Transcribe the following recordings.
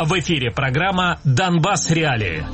В эфире программа «Донбасс. Реалии».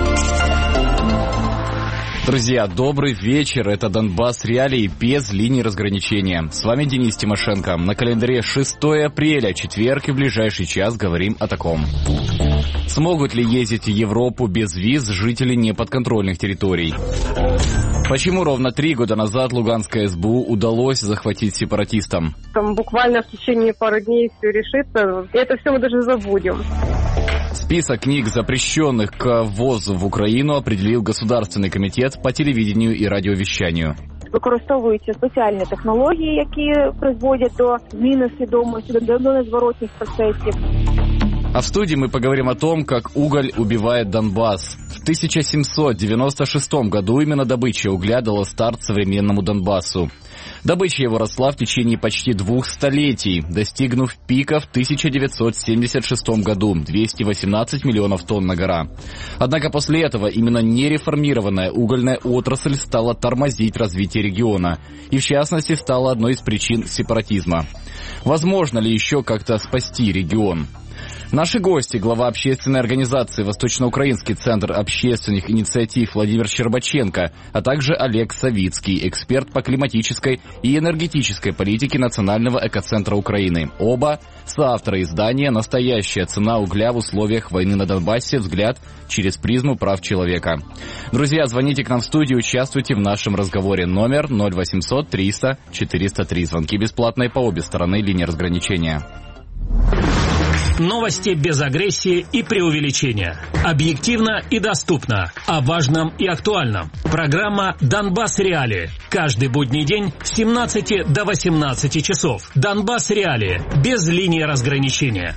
Друзья, добрый вечер. Это «Донбасс. Реалии» без линии разграничения. С вами Денис Тимошенко. На календаре 6 апреля, четверг, и в ближайший час говорим о таком. Смогут ли ездить в Европу без виз жители неподконтрольных территорий? Почему ровно 3 года назад Луганское СБУ удалось захватить сепаратистам? Там буквально в течение пары дней все решится. И это все мы даже забудем. Список книг, запрещенных к ввозу в Украину, определил Государственный комитет по телевидению і радіовіщанню. Використовуються соціальні технології, які призводять до зміни свідомості, до незворотних процесів. А в студии мы поговорим о том, как уголь убивает Донбасс. В 1796 году именно добыча угля дала старт современному Донбассу. Добыча его росла в течение почти 2 столетий, достигнув пика в 1976 году – 218 миллионов тонн на гора. Однако после этого именно нереформированная угольная отрасль стала тормозить развитие региона и, в частности, стала одной из причин сепаратизма. Возможно ли еще как-то спасти регион? Наши гости, глава общественной организации «Восточноукраинский центр общественных инициатив» Владимир Щербаченко, а также Олег Савицкий, эксперт по климатической и энергетической политике Национального экоцентра Украины. Оба соавторы издания «Настоящая цена угля в условиях войны на Донбассе. Взгляд через призму прав человека». Друзья, звоните к нам в студию, участвуйте в нашем разговоре. Номер 0800 300 403. Звонки бесплатные по обе стороны линии разграничения. Новости без агрессии и преувеличения. Объективно и доступно. О важном и актуальном. Программа «Донбасс. Реалии». Каждый будний день с 17 до 18 часов. «Донбасс. Реалии». Без линии разграничения.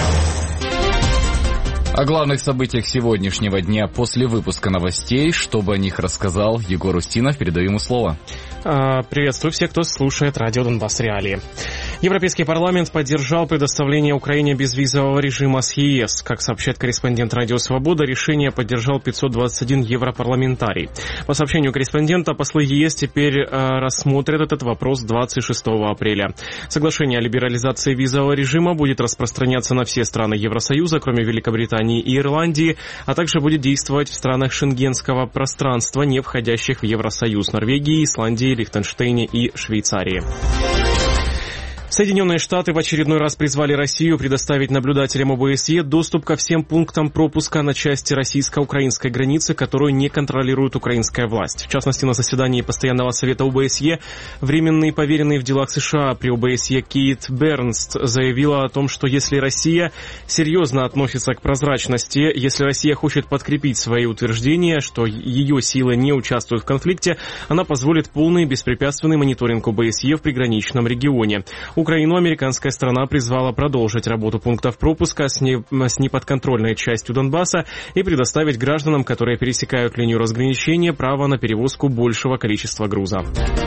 О главных событиях сегодняшнего дня после выпуска новостей. Чтобы о них рассказал Егор Устинов, передаю ему слово. Приветствую всех, кто слушает радио «Донбасс. Реалии». Европейский парламент поддержал предоставление Украине безвизового режима с ЕС. Как сообщает корреспондент «Радио Свобода», решение поддержал 521 европарламентарий. По сообщению корреспондента, послы ЕС теперь рассмотрят этот вопрос 26 апреля. Соглашение о либерализации визового режима будет распространяться на все страны Евросоюза, кроме Великобритании и Ирландии, а также будет действовать в странах шенгенского пространства, не входящих в Евросоюз: Норвегии, Исландии, Лихтенштейне и Швейцарии. Соединенные Штаты в очередной раз призвали Россию предоставить наблюдателям ОБСЕ доступ ко всем пунктам пропуска на части российско-украинской границы, которую не контролирует украинская власть. В частности, на заседании Постоянного совета ОБСЕ временный поверенный в делах США при ОБСЕ Кейт Бернст заявила о том, что если Россия серьезно относится к прозрачности, если Россия хочет подкрепить свои утверждения, что ее силы не участвуют в конфликте, она позволит полный беспрепятственный мониторинг ОБСЕ в приграничном регионе. Украину американская сторона призвала продолжить работу пунктов пропуска с неподконтрольной частью Донбасса и предоставить гражданам, которые пересекают линию разграничения, право на перевозку большего количества груза.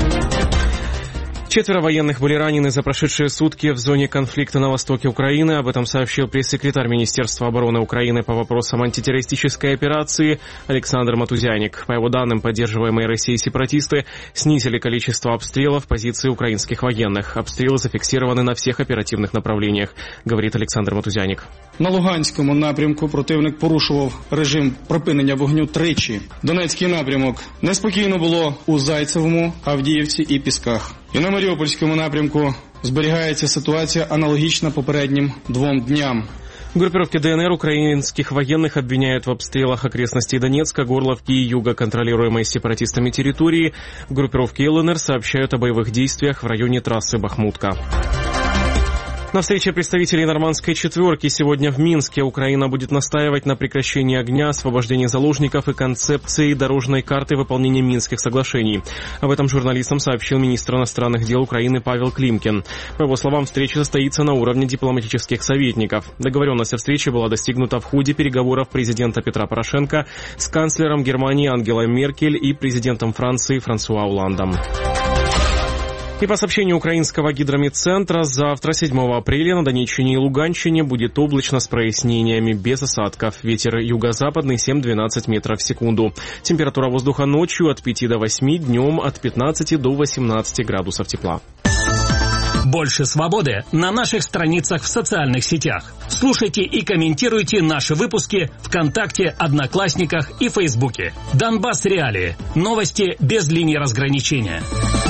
4 военных были ранены за прошедшие сутки в зоне конфликта на востоке Украины. Об этом сообщил пресс-секретарь Министерства обороны Украины по вопросам антитеррористической операции Александр Матузяник. По его данным, поддерживаемые Россией сепаратисты снизили количество обстрелов позиций украинских военных. Обстрелы зафиксированы на всех оперативных направлениях, говорит Александр Матузяник. На Луганському напрямку противник порушував режим припинення вогню тричі. Донецький напрямок неспокійно було у Зайцевому, Авдіївці і Пісках. І на Маріупольському напрямку зберігається ситуація аналогічна попереднім 2 дням. Группировки ДНР украинских военных обвиняют в обстрелах окрестностей Донецка, Горловки и юга контролируемой сепаратистами территории. Группировки ЛНР сообщают о боевых действиях в районе трассы Бахмутка. На встрече представителей нормандской четверки сегодня в Минске Украина будет настаивать на прекращении огня, освобождении заложников и концепции дорожной карты выполнения Минских соглашений. Об этом журналистам сообщил министр иностранных дел Украины Павел Климкин. По его словам, встреча состоится на уровне дипломатических советников. Договоренность о встрече была достигнута в ходе переговоров президента Петра Порошенко с канцлером Германии Ангелой Меркель и президентом Франции Франсуа Олландом. И по сообщению украинского гидрометцентра, завтра, 7 апреля, на Донеччине и Луганщине будет облачно с прояснениями, без осадков. Ветер юго-западный 7-12 метров в секунду. Температура воздуха ночью от 5 до 8, днем от 15 до 18 градусов тепла. Больше свободы на наших страницах в социальных сетях. Слушайте и комментируйте наши выпуски ВКонтакте, Одноклассниках и Фейсбуке. Донбасс Реалии. Новости без линии разграничения.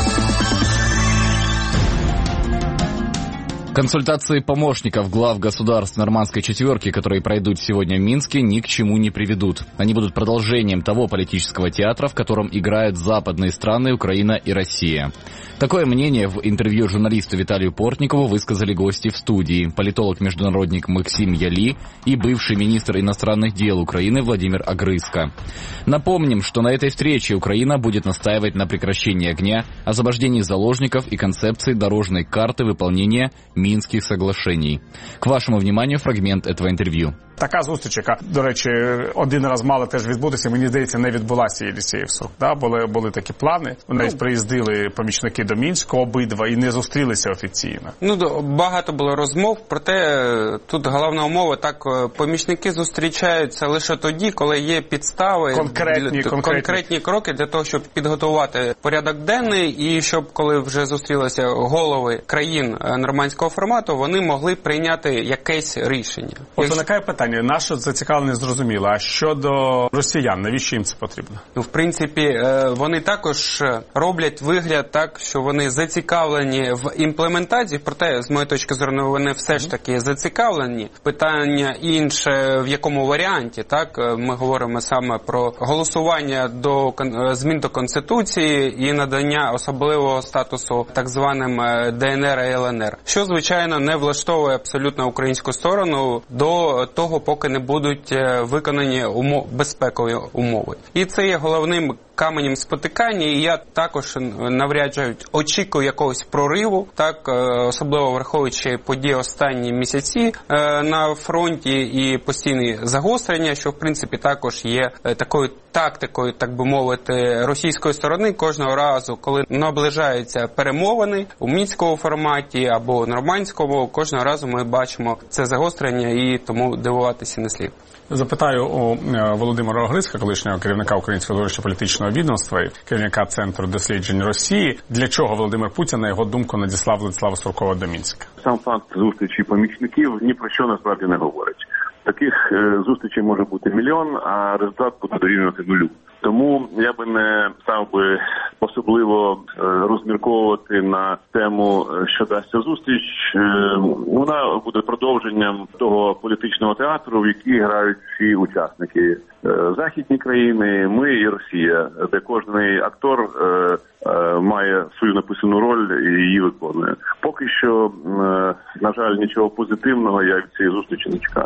Консультации помощников глав государств нормандской четверки, которые пройдут сегодня в Минске, ни к чему не приведут. Они будут продолжением того политического театра, в котором играют западные страны Украина и Россия. Такое мнение в интервью журналисту Виталию Портникову высказали гости в студии. Политолог-международник Максим Яли и бывший министр иностранных дел Украины Владимир Огрызко. Напомним, что на этой встрече Украина будет настаивать на прекращении огня, освобождении заложников и концепции дорожной карты выполнения Мінських соглашений. К вашому вниманию фрагмент этого інтерв'ю. Така зустріч, яка, до речі, один раз мала теж відбутися, мені здається, не відбулася Єлісєєвську. Да, були такі плани. Навіть приїздили помічники до Мінська обидва і не зустрілися офіційно. Багато було розмов, проте тут головна умова, так, помічники зустрічаються лише тоді, коли є підстави, конкретні кроки для того, щоб підготувати порядок денний і щоб, коли вже зустрілися голови країн нормандського формату, вони могли прийняти якесь рішення. От виникає питання, наше зацікавлення зрозуміло, а щодо росіян, навіщо їм це потрібно? В принципі, вони також роблять вигляд так, що вони зацікавлені в імплементації, проте, з моєї точки зору, вони все ж таки зацікавлені. Питання інше, в якому варіанті, так, ми говоримо саме про голосування до змін до Конституції і надання особливого статусу так званим ДНР і ЛНР, що, звичайно, не влаштовує абсолютно українську сторону до того, поки не будуть виконані безпекові умови. І це є головним каменем спотикання, і я також навряд чи очікую якогось прориву, так, особливо враховуючи події останні місяці на фронті і постійні загострення, що в принципі також є такою тактикою, так би мовити, російської сторони кожного разу, коли наближаються перемовини у мінському форматі або нормандському, кожного разу ми бачимо це загострення і тому дивуватися не слід. Запитаю у Володимира Огризка, колишнього керівника Українського зовнішньополітичного відомства і керівника Центру досліджень Росії, для чого Володимир Путін, на його думку, надіслав Владислава Суркова до Мінська? Сам факт зустрічі помічників ні про що насправді не говорить. Таких зустрічей може бути мільйон, а результат буде дорівнювати нулю. Тому я би не став би особливо розмірковувати на тему, що дасться зустріч. Вона буде продовженням того політичного театру, в який грають всі учасники. Західні країни, ми і Росія, де кожний актор має свою написану роль і її виконує. Поки що, на жаль, нічого позитивного я від цієї зустрічі не чекаю.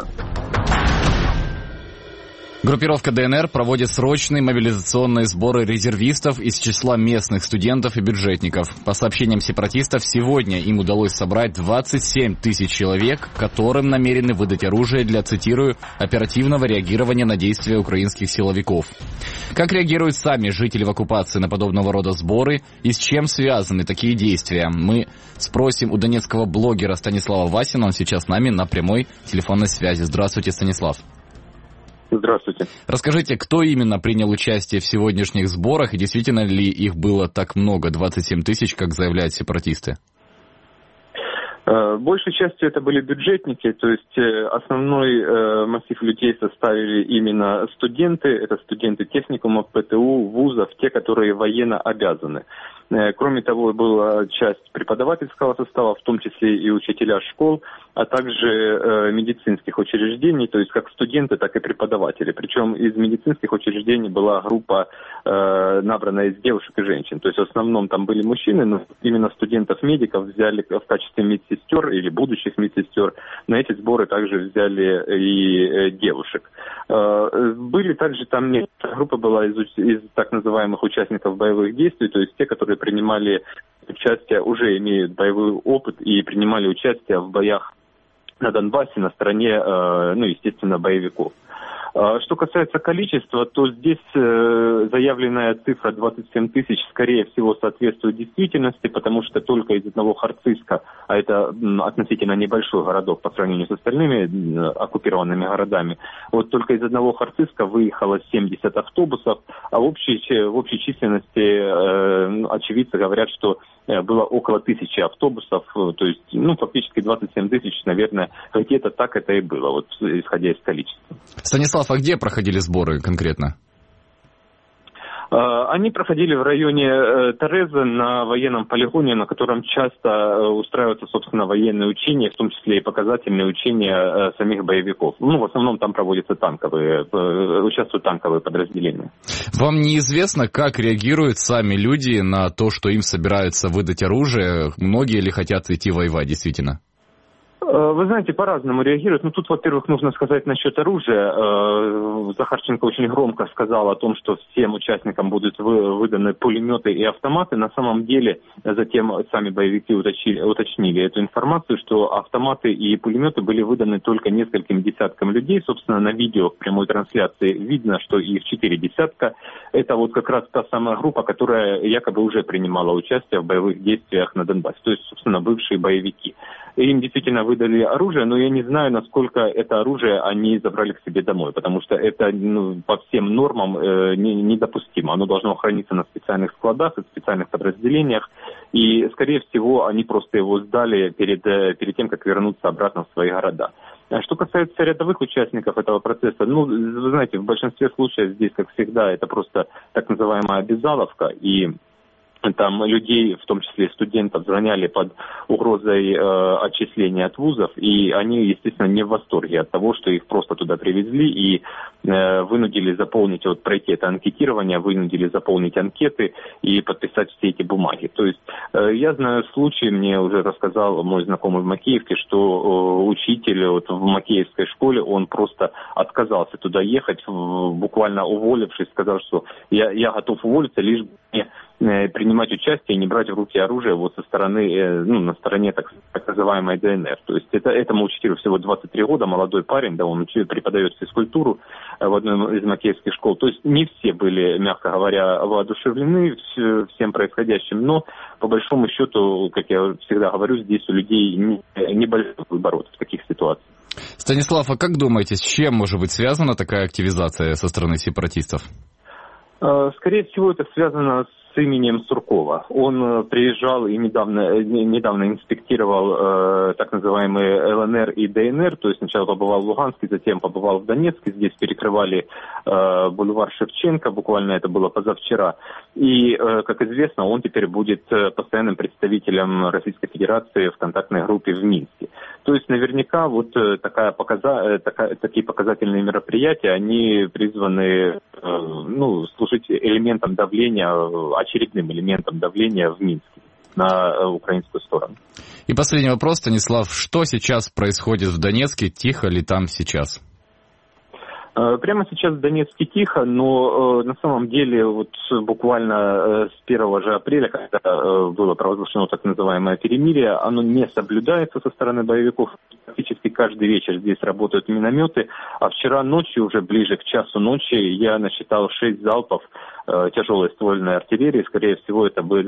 Группировка ДНР проводит срочные мобилизационные сборы резервистов из числа местных студентов и бюджетников. По сообщениям сепаратистов, сегодня им удалось собрать 27 тысяч человек, которым намерены выдать оружие для, цитирую, оперативного реагирования на действия украинских силовиков. Как реагируют сами жители в оккупации на подобного рода сборы и с чем связаны такие действия? Мы спросим у донецкого блогера Станислава Васина, он сейчас с нами на прямой телефонной связи. Здравствуйте, Станислав. Здравствуйте. Расскажите, кто именно принял участие в сегодняшних сборах, и действительно ли их было так много, 27 тысяч, как заявляют сепаратисты? Большей частью это были бюджетники, то есть основной массив людей составили именно студенты, это студенты техникумов, ПТУ, вузов, те, которые военно обязаны. Кроме того, была часть преподавательского состава, в том числе и учителя школ, а также медицинских учреждений, то есть как студенты, так и преподаватели. Причем из медицинских учреждений была группа, набранная из девушек и женщин. То есть в основном там были мужчины, но именно студентов-медиков взяли в качестве медсестер или будущих медсестер. На эти сборы также взяли и девушек. Были также там группа была из так называемых участников боевых действий, то есть те, которые принимали участие, уже имеют боевой опыт и принимали участие в боях на Донбассе на стороне, естественно, боевиков. Что касается количества, то здесь заявленная цифра 27 тысяч, скорее всего, соответствует действительности, потому что только из одного Харциска, а это относительно небольшой городок по сравнению с остальными оккупированными городами, вот только из одного Харциска выехало 70 автобусов, а в общей численности очевидцы говорят, что было около 1000 автобусов, то есть, фактически 27 тысяч, наверное, где-то так это и было, вот исходя из количества. Станислав, а где проходили сборы конкретно? Они проходили в районе Терезы на военном полигоне, на котором часто устраиваются, собственно, военные учения, в том числе и показательные учения самих боевиков. В основном там проводятся участвуют танковые подразделения. Вам неизвестно, как реагируют сами люди на то, что им собираются выдать оружие? Многие ли хотят идти воевать, действительно? Вы знаете, по-разному реагируют. Тут, во-первых, нужно сказать насчет оружия. Захарченко очень громко сказал о том, что всем участникам будут выданы пулеметы и автоматы. На самом деле, затем сами боевики уточнили эту информацию, что автоматы и пулеметы были выданы только нескольким десяткам людей. Собственно, на видео в прямой трансляции видно, что их 4 десятка. Это вот как раз та самая группа, которая якобы уже принимала участие в боевых действиях на Донбассе. То есть, собственно, бывшие боевики. Им действительно выдали оружие, но я не знаю, насколько это оружие они забрали к себе домой, потому что это по всем нормам недопустимо. Оно должно храниться на специальных складах и специальных подразделениях, и, скорее всего, они просто его сдали перед тем, как вернуться обратно в свои города. Что касается рядовых участников этого процесса, вы знаете, в большинстве случаев здесь, как всегда, это просто так называемая обязаловка, и там людей, в том числе студентов, загоняли под угрозой отчисления от вузов, и они, естественно, не в восторге от того, что их просто туда привезли и вынудили заполнить, пройти это анкетирование, вынудили заполнить анкеты и подписать все эти бумаги. То есть я знаю случай, мне уже рассказал мой знакомый в Макеевке, что учитель в Макеевской школе, он просто отказался туда ехать, буквально уволившись, сказал, что я готов уволиться, лишь бы мне принимать участие и не брать в руки оружие со стороны, на стороне так называемой ДНР. То есть этому учителю всего 23 года, молодой парень, он преподает физкультуру в одной из макеевских школ. То есть не все были, мягко говоря, воодушевлены всем происходящим, но по большому счету, как я всегда говорю, здесь у людей небольшой выбор в таких ситуациях. Станислав, а как думаете, с чем может быть связана такая активизация со стороны сепаратистов? Скорее всего, это связано с именем Суркова. Он приезжал и недавно инспектировал так называемые ЛНР и ДНР, то есть сначала побывал в Луганске, затем побывал в Донецке, здесь перекрывали бульвар Шевченко, буквально это было позавчера. И, как известно, он теперь будет постоянным представителем Российской Федерации в контактной группе в Минске. То есть наверняка такие показательные мероприятия, они призваны служить элементом давления, очередным элементом давления в Минске на украинскую сторону. И последний вопрос, Станислав. Что сейчас происходит в Донецке? Тихо ли там сейчас? Прямо сейчас в Донецке тихо, но на самом деле буквально с 1 же апреля, когда было провозглашено так называемое перемирие, оно не соблюдается со стороны боевиков. Практически каждый вечер здесь работают минометы, а вчера ночью, уже ближе к часу ночи, я насчитал 6 залпов тяжелой ствольной артиллерии. Скорее всего, это был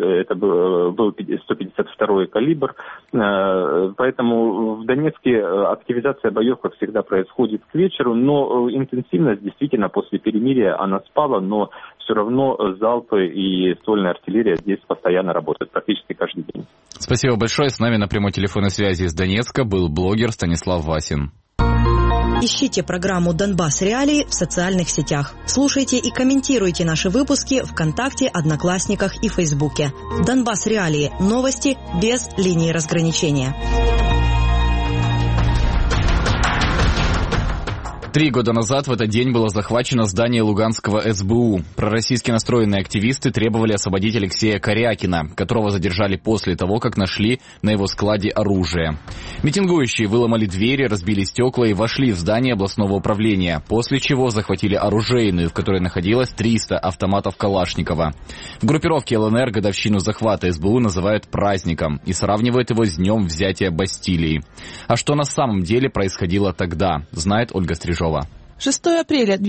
152-й калибр. Поэтому в Донецке активизация боев, как всегда, происходит к вечеру, но интенсивность действительно после перемирия она спала, но все равно залпы и ствольная артиллерия здесь постоянно работают, практически каждый день. Спасибо большое. С нами на прямой телефонной связи из Донецка был блогер Станислав Васин. Ищите программу «Донбасс Реалии» в социальных сетях. Слушайте и комментируйте наши выпуски ВКонтакте, Одноклассниках и Фейсбуке. «Донбасс Реалии» – новости без линии разграничения. 3 года назад в этот день было захвачено здание Луганского СБУ. Пророссийски настроенные активисты требовали освободить Алексея Корякина, которого задержали после того, как нашли на его складе оружие. Митингующие выломали двери, разбили стекла и вошли в здание областного управления, после чего захватили оружейную, в которой находилось 300 автоматов Калашникова. В группировке ЛНР годовщину захвата СБУ называют праздником и сравнивают его с днем взятия Бастилии. А что на самом деле происходило тогда, знает Ольга Стрижова. 6 апреля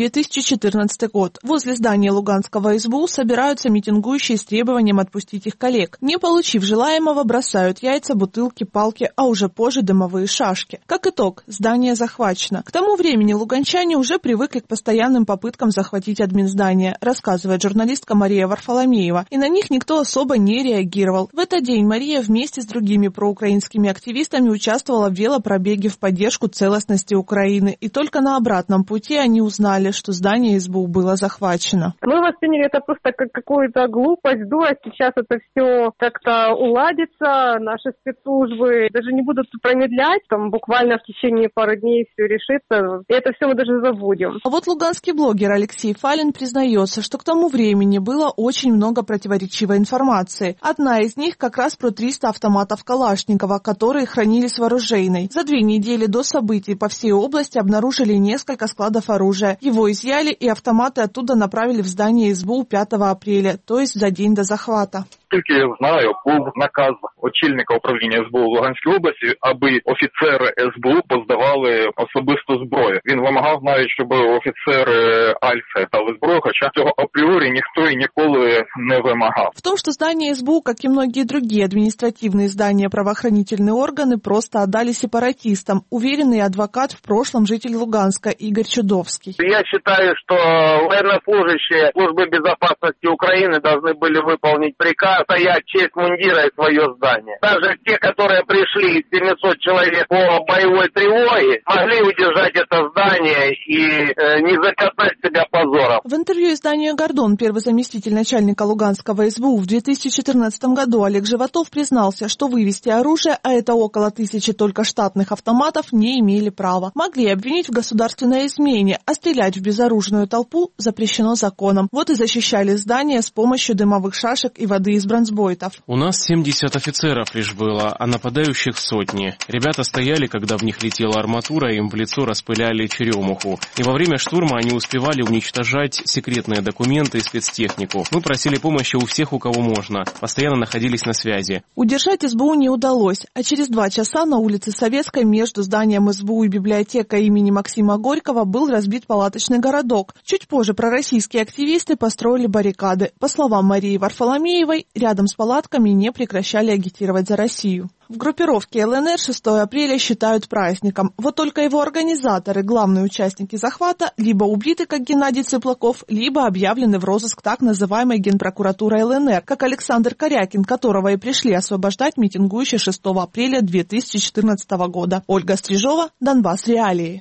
2014 год. Возле здания Луганского СБУ собираются митингующие с требованием отпустить их коллег. Не получив желаемого, бросают яйца, бутылки, палки, а уже позже дымовые шашки. Как итог, здание захвачено. К тому времени луганчане уже привыкли к постоянным попыткам захватить админздание, рассказывает журналистка Мария Варфоломеева. И на них никто особо не реагировал. В этот день Мария вместе с другими проукраинскими активистами участвовала в велопробеге в поддержку целостности Украины. И только на обратном пути они узнали, что здание СБУ было захвачено. Мы восприняли это просто как какую-то глупость, дурость. Сейчас это все как-то уладится. Наши спецслужбы даже не будут промедлять. Там буквально в течение пары дней все решится. И это все мы даже забудем. А вот луганский блогер Алексей Фалин признается, что к тому времени было очень много противоречивой информации. Одна из них как раз про 300 автоматов Калашникова, которые хранились в оружейной. За 2 недели до событий по всей области обнаружили несколько складов оружия. Его изъяли и автоматы оттуда направили в здание СБУ 5 апреля, то есть за день до захвата. Тільки я знаю, був наказ очільника управління СБУ в Луганській області, аби офіцери СБУ поздавали особисту зброю. Він вимагав навіть, щоб офіцери Альфа дали зброю, хоча цього апріорі ніхто і ніколи не вимагав. В том, что здание СБУ, как и многие другие административные здания, правоохранительные органы просто отдали сепаратистам, уверенный адвокат, в прошлом житель Луганска Игорь Чудовский. Я считаю, что военнослужащие службы безопасности Украины должны были выполнить приказ стоять в честь мундира и свое здание. Даже те, которые пришли, 700 человек по боевой тревоге, могли удержать это здание и не запятнать себя позором. В интервью изданию «Гордон» первый заместитель начальника Луганского СБУ в 2014 году Олег Животов признался, что вывести оружие, а это около 1000 только штатных автоматов, не имели права. Могли обвинить в государственной измене, а стрелять в безоружную толпу запрещено законом. Вот и защищали здание с помощью дымовых шашек и воды из бронзбойтов. У нас 70 офицеров лишь было, а нападающих сотни. Ребята стояли, когда в них летела арматура, им в лицо распыляли черемуху. И во время штурма они успевали уничтожать секретные документы и спецтехнику. Мы просили помощи у всех, у кого можно. Постоянно находились на связи. Удержать СБУ не удалось, а через 2 часа на улице Советской между зданием СБУ и библиотекой имени Максима Горького был разбит палаточный городок. Чуть позже пророссийские активисты построили баррикады. По словам Марии Варфоломеевой, рядом с палатками не прекращали агитировать за Россию. В группировке ЛНР 6 апреля считают праздником. Вот только его организаторы, главные участники захвата, либо убиты, как Геннадий Цыплаков, либо объявлены в розыск так называемой Генпрокуратурой ЛНР, как Александр Корякин, которого и пришли освобождать митингующие 6 апреля 2014 года. Ольга Стрижова, Донбасс Реалии.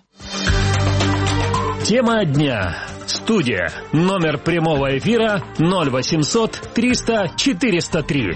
Тема дня. Студия. Номер прямого эфира 0800 300 403.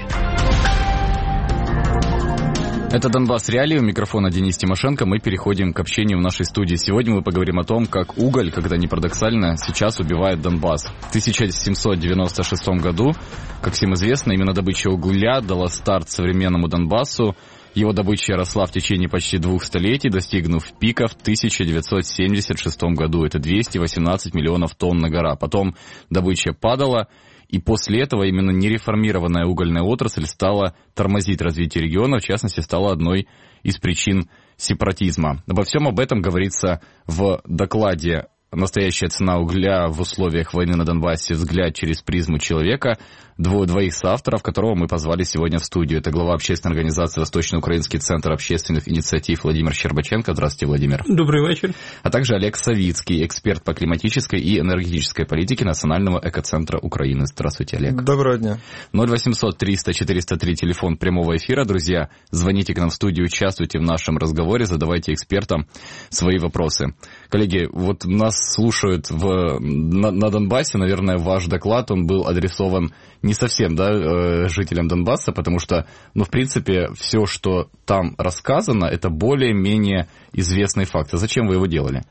Это «Донбасс Реалии», у микрофона Денис Тимошенко. Мы переходим к общению в нашей студии. Сегодня мы поговорим о том, как уголь, когда не парадоксально, сейчас убивает Донбасс. В 1796 году, как всем известно, именно добыча угля дала старт современному Донбассу. Его добыча росла в течение почти 2 столетий, достигнув пика в 1976 году. Это 218 миллионов тонн на гора. Потом добыча падала. И после этого именно нереформированная угольная отрасль стала тормозить развитие региона, в частности, стала одной из причин сепаратизма. Обо всем об этом говорится в докладе «Настоящая цена угля в условиях войны на Донбассе. Взгляд через призму человека», двоих соавторов, которого мы позвали сегодня в студию. Это глава общественной организации «Восточноукраинский центр общественных инициатив» Владимир Щербаченко. Здравствуйте, Владимир. Добрый вечер. А также Олег Савицкий, эксперт по климатической и энергетической политике Национального экоцентра Украины. Здравствуйте, Олег. Доброго дня. 0800 300 403, телефон прямого эфира. Друзья, звоните к нам в студию, участвуйте в нашем разговоре, задавайте экспертам свои вопросы. Коллеги, вот нас слушают на Донбассе, наверное, ваш доклад, он был адресован не совсем, жителям Донбасса, потому что, в принципе, все, что там рассказано, это более-менее известный факт. А зачем вы его делали?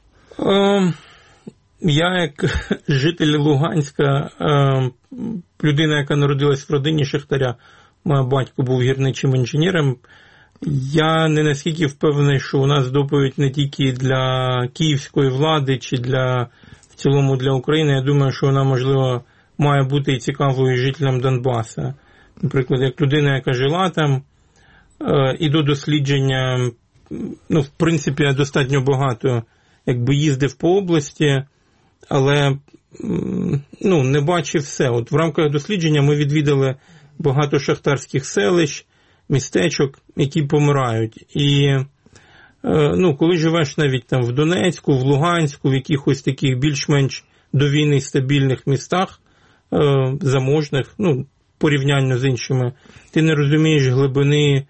Я, як житель Луганська, людина, яка народилась в родині шахтаря, мій батько був гірничим інженером, я не наскільки впевнений, що у нас доповідь не тільки для київської влади, чи в цілому для України. Я думаю, що вона, можливо, має бути і цікавою жителям Донбаса. Наприклад, як людина, яка жила там, і до дослідження, в принципі, достатньо багато якби їздив по області, але не бачив все. От в рамках дослідження ми відвідали багато шахтарських селищ, містечок, які помирають. І коли живеш навіть там в Донецьку, в Луганську, в якихось таких більш-менш до війни стабільних містах, заможних, порівнянно з іншими, ти не розумієш глибини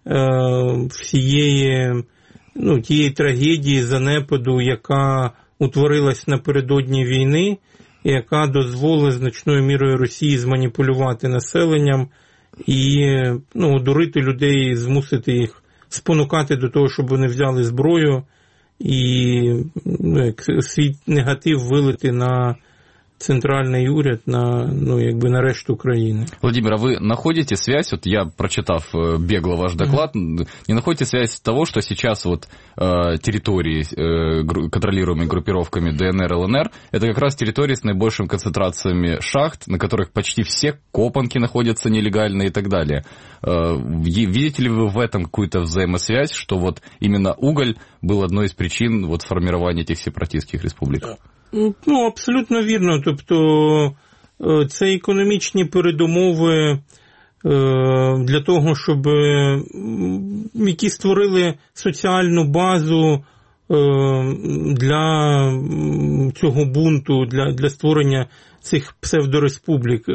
всієї тієї трагедії, занепаду, яка утворилась напередодні війни, і яка дозволила значною мірою Росії зманіпулювати населенням і одурити людей, змусити їх, спонукати до того, щоб вони взяли зброю і свій негатив вилити на центральный уряд на решту Украины. Владимир, а вы находите связь, вот я, прочитав бегло ваш доклад, не находите связь того, что сейчас территории, контролируемые группировками ДНР, ЛНР, это как раз территории с наибольшими концентрациями шахт, на которых почти все копанки находятся нелегально и так далее. Видите ли вы в этом какую-то взаимосвязь, что именно уголь был одной из причин формирования этих сепаратистских республик? Абсолютно вірно. Тобто це економічні передумови для того, щоб які створили соціальну базу для цього бунту, для створення цих псевдореспублік.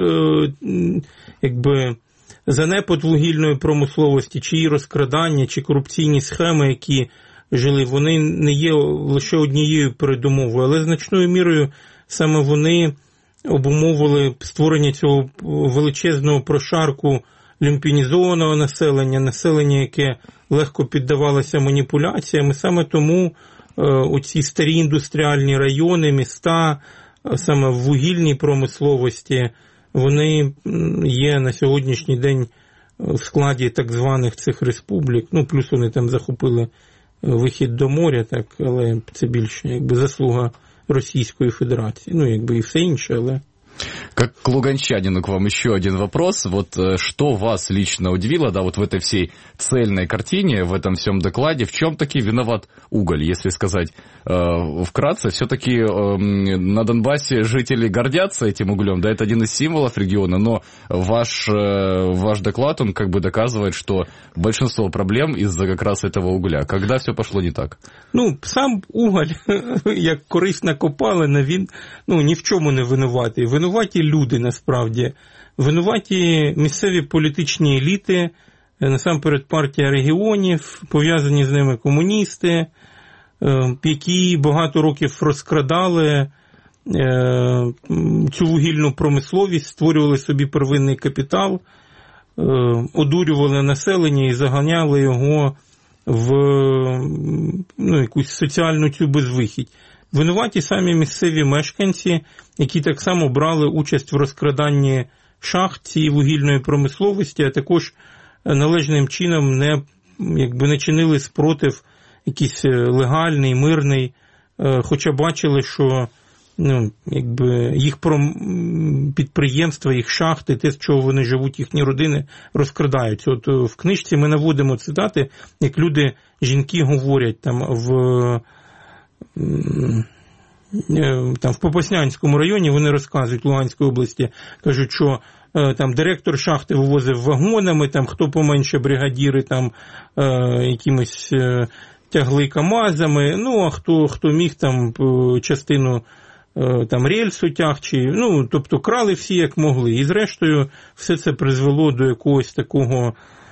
Занепад вугільної промисловості, чи її розкрадання, чи корупційні схеми, які жили, вони не є лише однією передумовою, але значною мірою саме вони обумовили створення цього величезного прошарку люмпінізованого населення, яке легко піддавалося маніпуляціям. І саме тому оці старі індустріальні райони, міста, саме в вугільній промисловості, вони є на сьогоднішній день в складі так званих цих республік. Плюс вони там захопили вихід до моря, так, але це більше заслуга Російської Федерації. І все інше, але... Как к луганчанину к вам еще один вопрос. Что вас лично удивило, в этой всей цельной картине, в этом всем докладе, в чем таки виноват уголь? Если сказать вкратце, все-таки на Донбассе жители гордятся этим углем, да, это один из символов региона, но ваш доклад, он доказывает, что большинство проблем из-за как раз этого угля. Когда все пошло не так? Сам уголь, як корисна копалина, він ні в чому не винуватий. Винуваті люди, насправді. Винуваті місцеві політичні еліти, насамперед партія регіонів, пов'язані з ними комуністи, які багато років розкрадали цю вугільну промисловість, створювали собі первинний капітал, одурювали населення і заганяли його в якусь соціальну цю безвихідь. Винуваті самі місцеві мешканці, які так само брали участь в розкраданні шахт цієї вугільної промисловості, а також належним чином не чинили спротив якийсь легальний, мирний, хоча бачили, що їх підприємства, їх шахти, те, з чого вони живуть, їхні родини, розкрадаються. В книжці ми наводимо цитати, як люди, жінки говорять в Попаснянському районі, вони розказують, Луганської області, кажуть, що директор шахти вивозив вагонами, хто поменше бригадіри якимось тягли КАМАЗами, а хто міг частину рельсу тяг, тобто крали всі як могли. І зрештою все це призвело до якогось такого,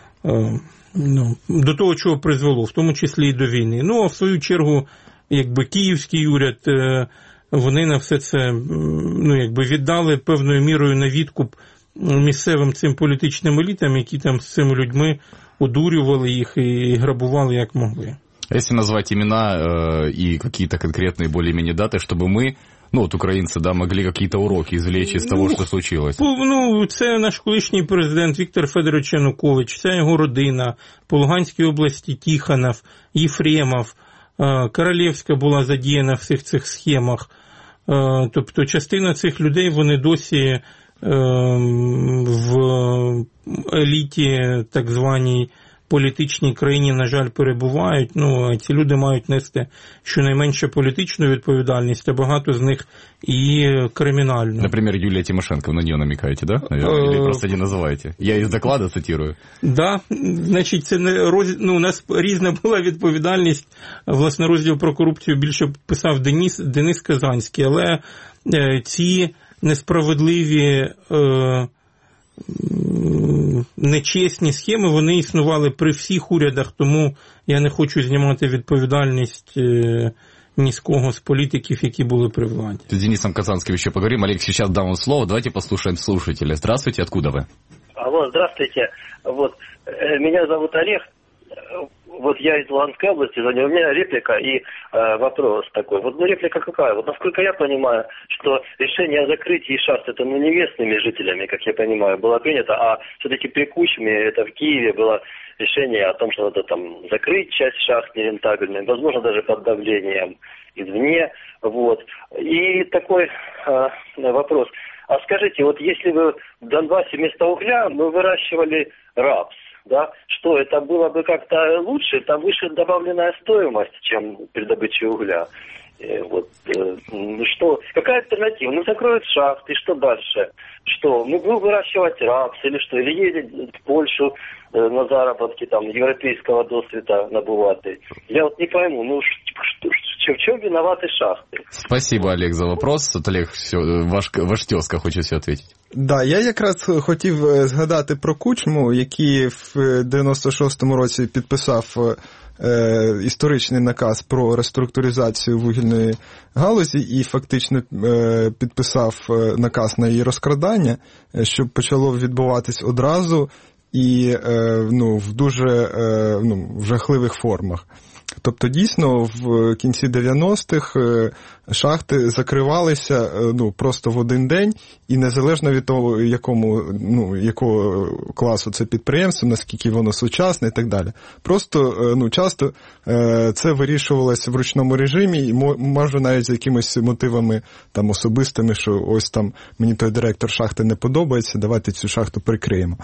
до того, чого призвело, в тому числі і до війни. А в свою чергу, київський уряд, вони на все це віддали певною мірою на відкуп місцевим цим політичним елітам, які з цими людьми одурювали їх і грабували як могли. Если назвать имена и какие-то конкретные более-менее даты, чтобы мы, украинцы, могли какие-то уроки извлечь из того, что случилось? Це наш колишній президент Віктор Федорович Янукович, це його родина, по Луганській області Тихонов, Єфремов, Королевська була задіяна в всіх цих схемах. Тобто частина цих людей, вони досі в еліті так званій політичній країні, на жаль, перебувають. Ці люди мають нести щонайменше політичну відповідальність, а багато з них і кримінальну. Наприклад, Юлія Тимошенко, ви на нее намекаете, да? Или просто не називаєте? Я із докладу цитирую. Да, значить, це не у нас різна була відповідальність. Власне, розділ про корупцію більше писав Денис Казанський, але ці несправедливі нечесні схеми, вони існували при всіх урядах, тому я не хочу знімати відповідальність ни с кого с політиків, які були при владі. С Денисом Казанским еще поговорим. Олег, сейчас дам вам слово. Давайте послушаем слушателя. Здравствуйте, откуда вы? Алло, здравствуйте. Меня зовут Олег. Я из Луганской области, у меня реплика и вопрос такой. Реплика какая? Насколько я понимаю, что решение о закрытии шахт, это не местными жителями, как я понимаю, было принято, а все-таки при Кучме, это в Киеве было решение о том, что надо там закрыть часть шахт нерентабельной, возможно, даже под давлением извне. И такой вопрос. А скажите, если вы в Донбассе вместо угля мы выращивали рапс, да, что это было бы как-то лучше, там выше добавленная стоимость, чем при добыче угля. Какая альтернатива? Закроют шахты, что дальше? Что? Мы будем выращивать рапс или что? Или ездить в Польшу на заработки там европейского досвіта набувати? Я не пойму, в чем виноваты шахты? Спасибо, Олег, за вопрос. Олег, ваш тезка хоче все ответить. Да, я якраз хотів згадати про Кучму, який в 96-му році підписав історичний наказ про реструктуризацію вугільної галузі і фактично підписав наказ на її розкрадання, що почало відбуватись одразу і в дуже жахливих формах. Тобто, дійсно, в кінці 90-х шахти закривалися просто в один день, і незалежно від того, якого класу це підприємство, наскільки воно сучасне і так далі. Просто часто це вирішувалося в ручному режимі, і може навіть з якимись мотивами там особистими, що ось там мені той директор шахти не подобається, давайте цю шахту прикриємо.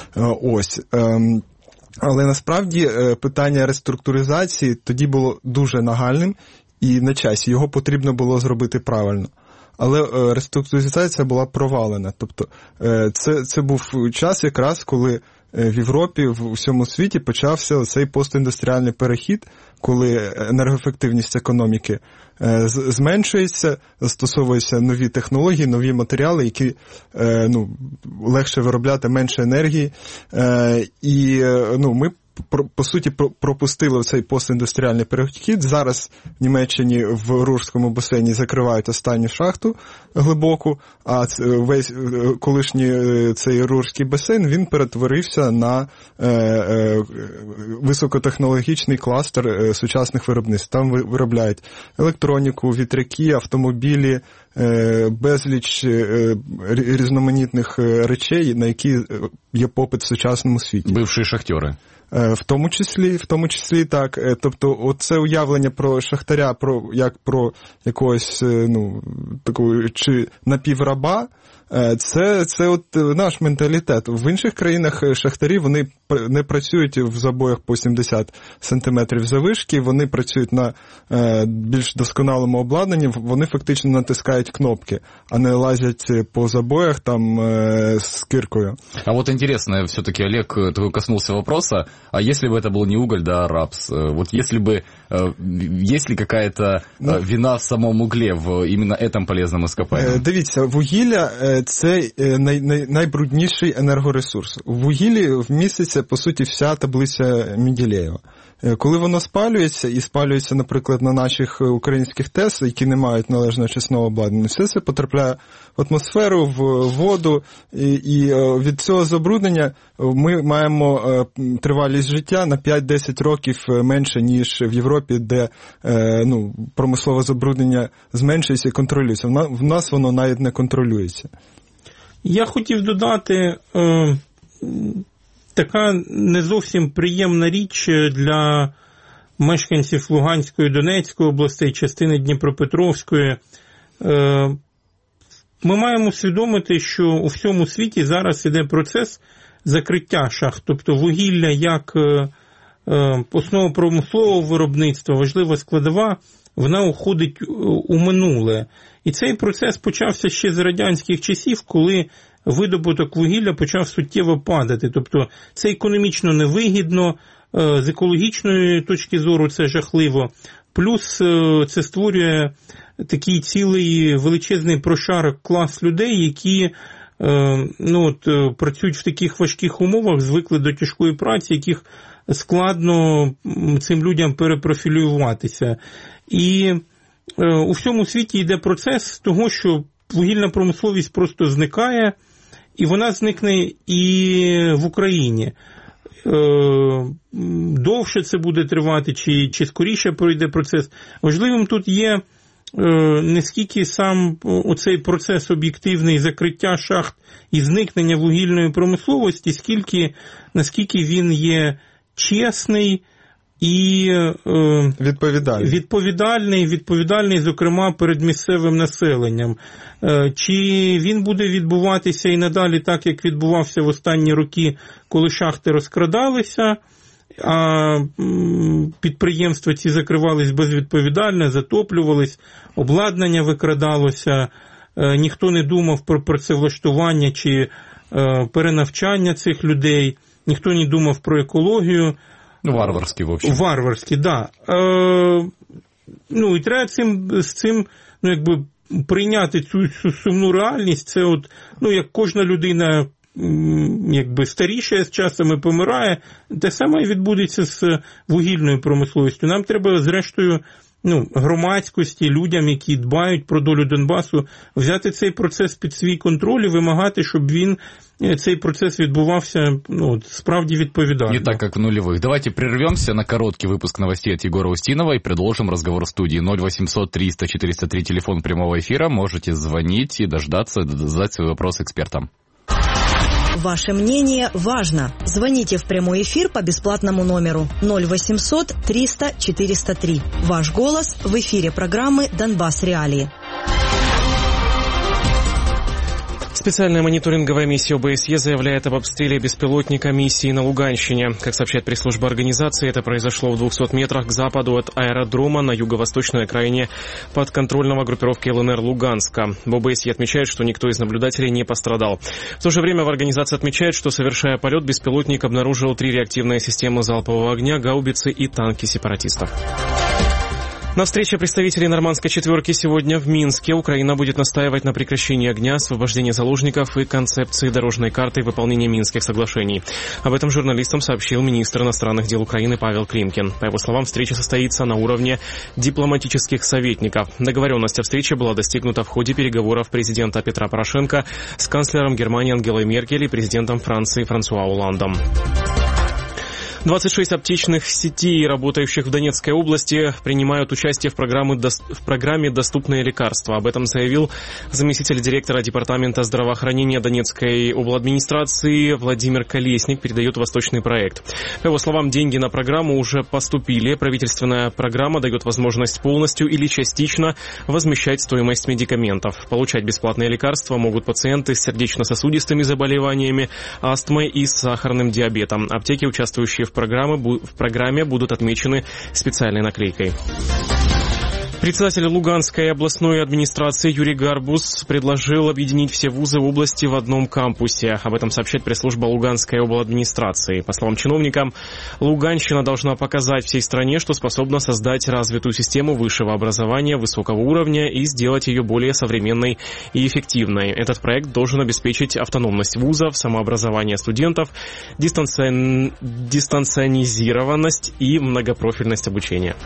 Але насправді питання реструктуризації тоді було дуже нагальним і на часі. Його потрібно було зробити правильно. Але реструктуризація була провалена. Тобто це був час якраз, коли в Європі, в усьому світі почався цей постіндустріальний перехід, коли енергоефективність економіки зменшується, застосовуються нові технології, нові матеріали, які легше виробляти менше енергії. І ми по суті, пропустили цей постіндустріальний перехід. Зараз в Німеччині в Рурському басейні закривають останню шахту глибоку, а весь колишній цей Рурський басейн, він перетворився на високотехнологічний кластер сучасних виробництв. Там виробляють електроніку, вітряки, автомобілі, безліч різноманітних речей, на які є попит в сучасному світі. Бивші шахтери. В тому числі так. Тобто оце уявлення про шахтаря як про якогось такого чи напівраба, це от наш менталітет. В інших країнах шахтарі, вони не працюють в забоях по 70 сантиметрів завишки, вони працюють на більш досконалому обладнанні, вони фактично натискають кнопки, а не лазять по забоях там с киркою. А вот интересно, все-таки Олег такой коснулся вопроса, а если бы это был не уголь, да, рапс, вот если бы, есть ли какая-то вина в самом угле, в именно этом полезном ископаемом? Дивіться, вугілля – це найбрудніший енергоресурс. У вугіллі вміститься, по суті, вся таблиця Менделєєва. Коли воно спалюється, і спалюється, наприклад, на наших українських ТЕС, які не мають належного очисного обладнання, все це потрапляє в атмосферу, в воду, і від цього забруднення ми маємо тривалість життя на 5-10 років менше, ніж в Європі, де промислове забруднення зменшується і контролюється. В нас воно навіть не контролюється. Я хотів додати... Така не зовсім приємна річ для мешканців Луганської, Донецької областей, частини Дніпропетровської. Ми маємо усвідомити, що у всьому світі зараз іде процес закриття шахт, тобто вугілля як основа промислового виробництва, важлива складова, вона уходить у минуле. І цей процес почався ще з радянських часів, коли видобуток вугілля почав суттєво падати. Тобто це економічно невигідно, з екологічної точки зору це жахливо. Плюс це створює такий цілий величезний прошарок клас людей, які працюють в таких важких умовах, звикли до тяжкої праці, яких складно цим людям перепрофілюватися. І у всьому світі йде процес того, що вугільна промисловість просто зникає, і вона зникне і в Україні. Довше це буде тривати, чи скоріше пройде процес. Важливим тут є не скільки сам оцей процес об'єктивний закриття шахт і зникнення вугільної промисловості, скільки, наскільки він є чесний і відповідальний, зокрема, перед місцевим населенням. Чи він буде відбуватися і надалі так, як відбувався в останні роки, коли шахти розкрадалися, а підприємства ці закривались безвідповідально, затоплювались, обладнання викрадалося, ніхто не думав про працевлаштування чи перенавчання цих людей, ніхто не думав про екологію. Варварський, в общем. Варварський, да. І треба з цим прийняти цю сумну реальність. Це як кожна людина старішає з часом і помирає, те саме і відбудеться з вугільною промисловістю. Нам треба, зрештою, громадськості, людям, які дбають про долю Донбасу, взяти цей процес під свій контроль і вимагати, щоб цей процес відбувався справді відповідально. Не так, как в нулевых. Давайте прервемся на короткий выпуск новостей от Егора Устинова и продолжим разговор в студии. 0800 300 403, телефон прямого эфира. Можете звонить и дождаться, задать свой вопрос экспертам. Ваше мнение важно. Звоните в прямой эфир по бесплатному номеру 0800 300 403. Ваш голос в эфире программы «Донбасс Реалии». Специальная мониторинговая миссия ОБСЕ заявляет об обстреле беспилотника миссии на Луганщине. Как сообщает пресс-служба организации, это произошло в 200 метрах к западу от аэродрома на юго-восточной окраине подконтрольного группировки ЛНР Луганска. В ОБСЕ отмечают, что никто из наблюдателей не пострадал. В то же время в организации отмечают, что, совершая полет, беспилотник обнаружил 3 реактивные системы залпового огня, гаубицы и танки сепаратистов. На встрече представителей нормандской четверки сегодня в Минске Украина будет настаивать на прекращении огня, освобождении заложников и концепции дорожной карты выполнения Минских соглашений. Об этом журналистам сообщил министр иностранных дел Украины Павел Климкин. По его словам, встреча состоится на уровне дипломатических советников. Договоренность о встрече была достигнута в ходе переговоров президента Петра Порошенко с канцлером Германии Ангелой Меркель и президентом Франции Франсуа Олландом. 26 аптечных сетей, работающих в Донецкой области, принимают участие в программе «Доступные лекарства». Об этом заявил заместитель директора Департамента здравоохранения Донецкой обладминистрации Владимир Колесник, передает «Восточный проект». По его словам, деньги на программу уже поступили. Правительственная программа дает возможность полностью или частично возмещать стоимость медикаментов. Получать бесплатные лекарства могут пациенты с сердечно-сосудистыми заболеваниями, астмой и сахарным диабетом. Аптеки, участвующие в программе, будут отмечены специальной наклейкой. Председатель Луганской областной администрации Юрий Гарбус предложил объединить все вузы в области в одном кампусе. Об этом сообщает пресс-служба Луганской обладминистрации. По словам чиновника, Луганщина должна показать всей стране, что способна создать развитую систему высшего образования высокого уровня и сделать ее более современной и эффективной. Этот проект должен обеспечить автономность вузов, самообразование студентов, дистанционизированность и многопрофильность обучения.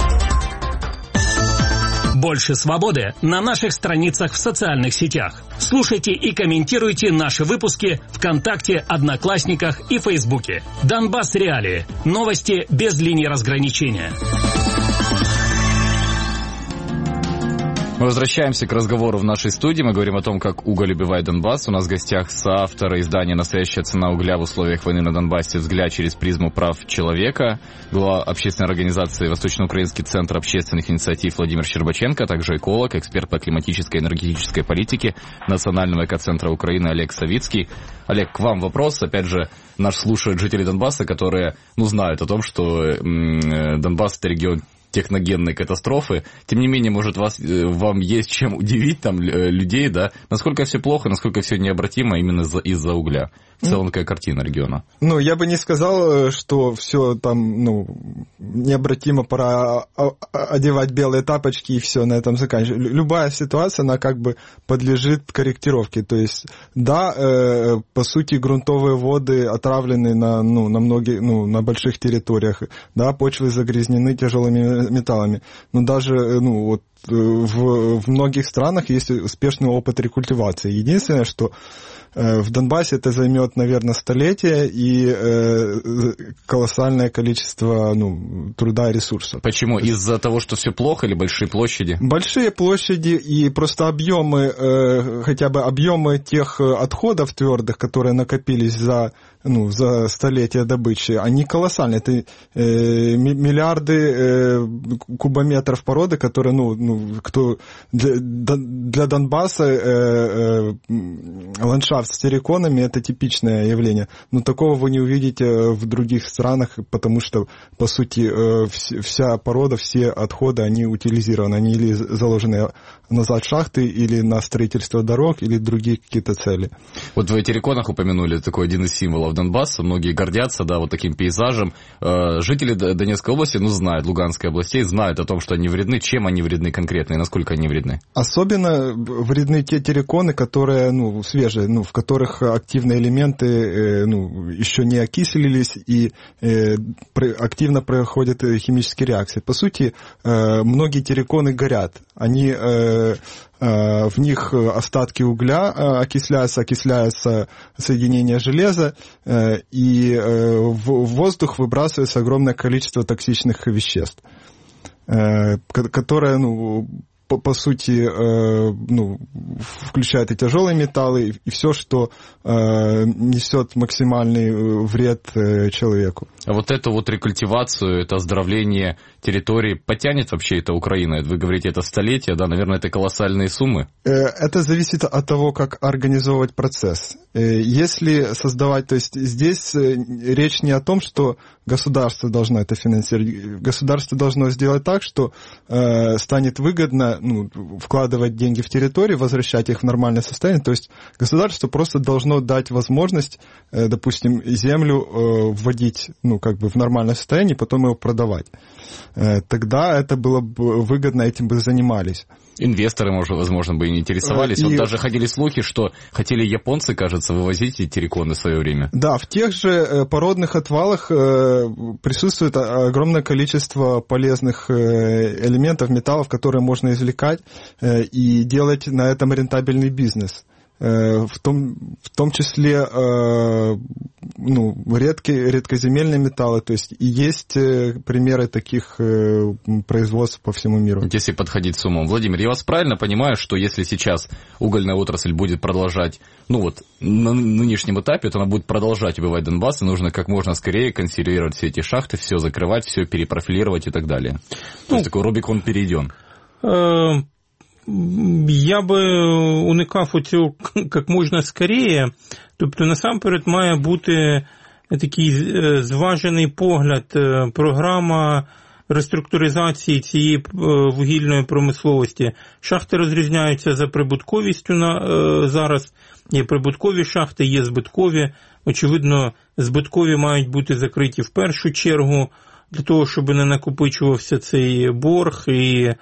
Больше свободы на наших страницах в социальных сетях. Слушайте и комментируйте наши выпуски ВКонтакте, Одноклассниках и Фейсбуке. Донбасс Реалии. Новости без линии разграничения. Мы возвращаемся к разговору в нашей студии. Мы говорим о том, как уголь убивает Донбасс. У нас в гостях соавтор издания «Настоящая цена угля в условиях войны на Донбассе. Взгляд через призму прав человека», глава общественной организации «Восточноукраинский центр общественных инициатив» Владимир Щербаченко, а также эколог, эксперт по климатической и энергетической политике Национального экоцентра Украины Олег Савицкий. Олег, к вам вопрос. Опять же, нас слушают жители Донбасса, которые знают о том, что Донбасс — это регион техногенной катастрофы. Тем не менее, может, вам есть чем удивить там людей, да? Насколько все плохо, насколько все необратимо именно из-за угля? В целом, какая картина региона? Я бы не сказал, что все там, необратимо, пора одевать белые тапочки и все на этом заканчивать. Любая ситуация, она как бы подлежит корректировке. То есть, да, по сути, грунтовые воды отравлены на многих, на больших территориях, да, почвы загрязнены тяжелыми металлами. Но даже, в многих странах есть успешный опыт рекультивации. Единственное, что в Донбассе это займет, наверное, столетие и колоссальное количество труда и ресурсов. Почему? Из-за того, что все плохо, или большие площади? Большие площади и просто объемы, хотя бы объемы тех отходов твердых, которые накопились за столетия добычи, они колоссальные. Это миллиарды кубометров породы, которые, для Донбасса ландшафт с терриконами — это типичное явление. Но такого вы не увидите в других странах, потому что, по сути, вся порода, все отходы, они утилизированы. Они или заложены назад в шахты, или на строительство дорог, или другие какие-то цели. Вот вы о терриконах упомянули, такой один из символов Донбасса. Многие гордятся, да, вот таким пейзажем. Жители Донецкой области, знают, Луганской областей, знают о том, что они вредны. Чем они вредны конкретно и насколько они вредны? Особенно вредны те терриконы, которые, свежие, в которых активные элементы, еще не окислились и активно проходят химические реакции. По сути, многие терриконы горят. Они в них остатки угля окисляются соединения железа, и в воздух выбрасывается огромное количество токсичных веществ, которые, по сути, включает и тяжелые металлы, и все, что несет максимальный вред человеку. А вот эту рекультивацию, это оздоровление территории потянет вообще эта Украина? Вы говорите, это столетия, да, наверное, это колоссальные суммы? Это зависит от того, как организовывать процесс. Если создавать, то есть здесь речь не о том, что государство должно это финансировать. Государство должно сделать так, что станет выгодно вкладывать деньги в территорию, возвращать их в нормальное состояние. То есть государство просто должно дать возможность, допустим, землю вводить в нормальное состояние, потом его продавать. Тогда это было бы выгодно, этим бы занимались. Инвесторы, возможно, бы и не интересовались. Даже ходили слухи, что хотели японцы, кажется, вывозить эти терриконы в свое время. Да, в тех же породных отвалах присутствует огромное количество полезных элементов, металлов, которые можно извлекать и делать на этом рентабельный бизнес. В том числе редкоземельные металлы, то есть и есть примеры таких производств по всему миру. Если подходить с умом. Владимир, я вас правильно понимаю, что если сейчас угольная отрасль будет продолжать, на нынешнем этапе, то она будет продолжать убивать Донбасс, и нужно как можно скорее консервировать все эти шахты, все закрывать, все перепрофилировать и так далее. То есть такой Рубикон перейден. Я би уникав оцього як можна скоріше, тобто насамперед має бути такий зважений погляд, програма реструктуризації цієї вугільної промисловості. Шахти розрізняються за прибутковістю зараз. Є прибуткові шахти, є збиткові. Очевидно, збиткові мають бути закриті в першу чергу, для того, щоб не накопичувався цей борг, і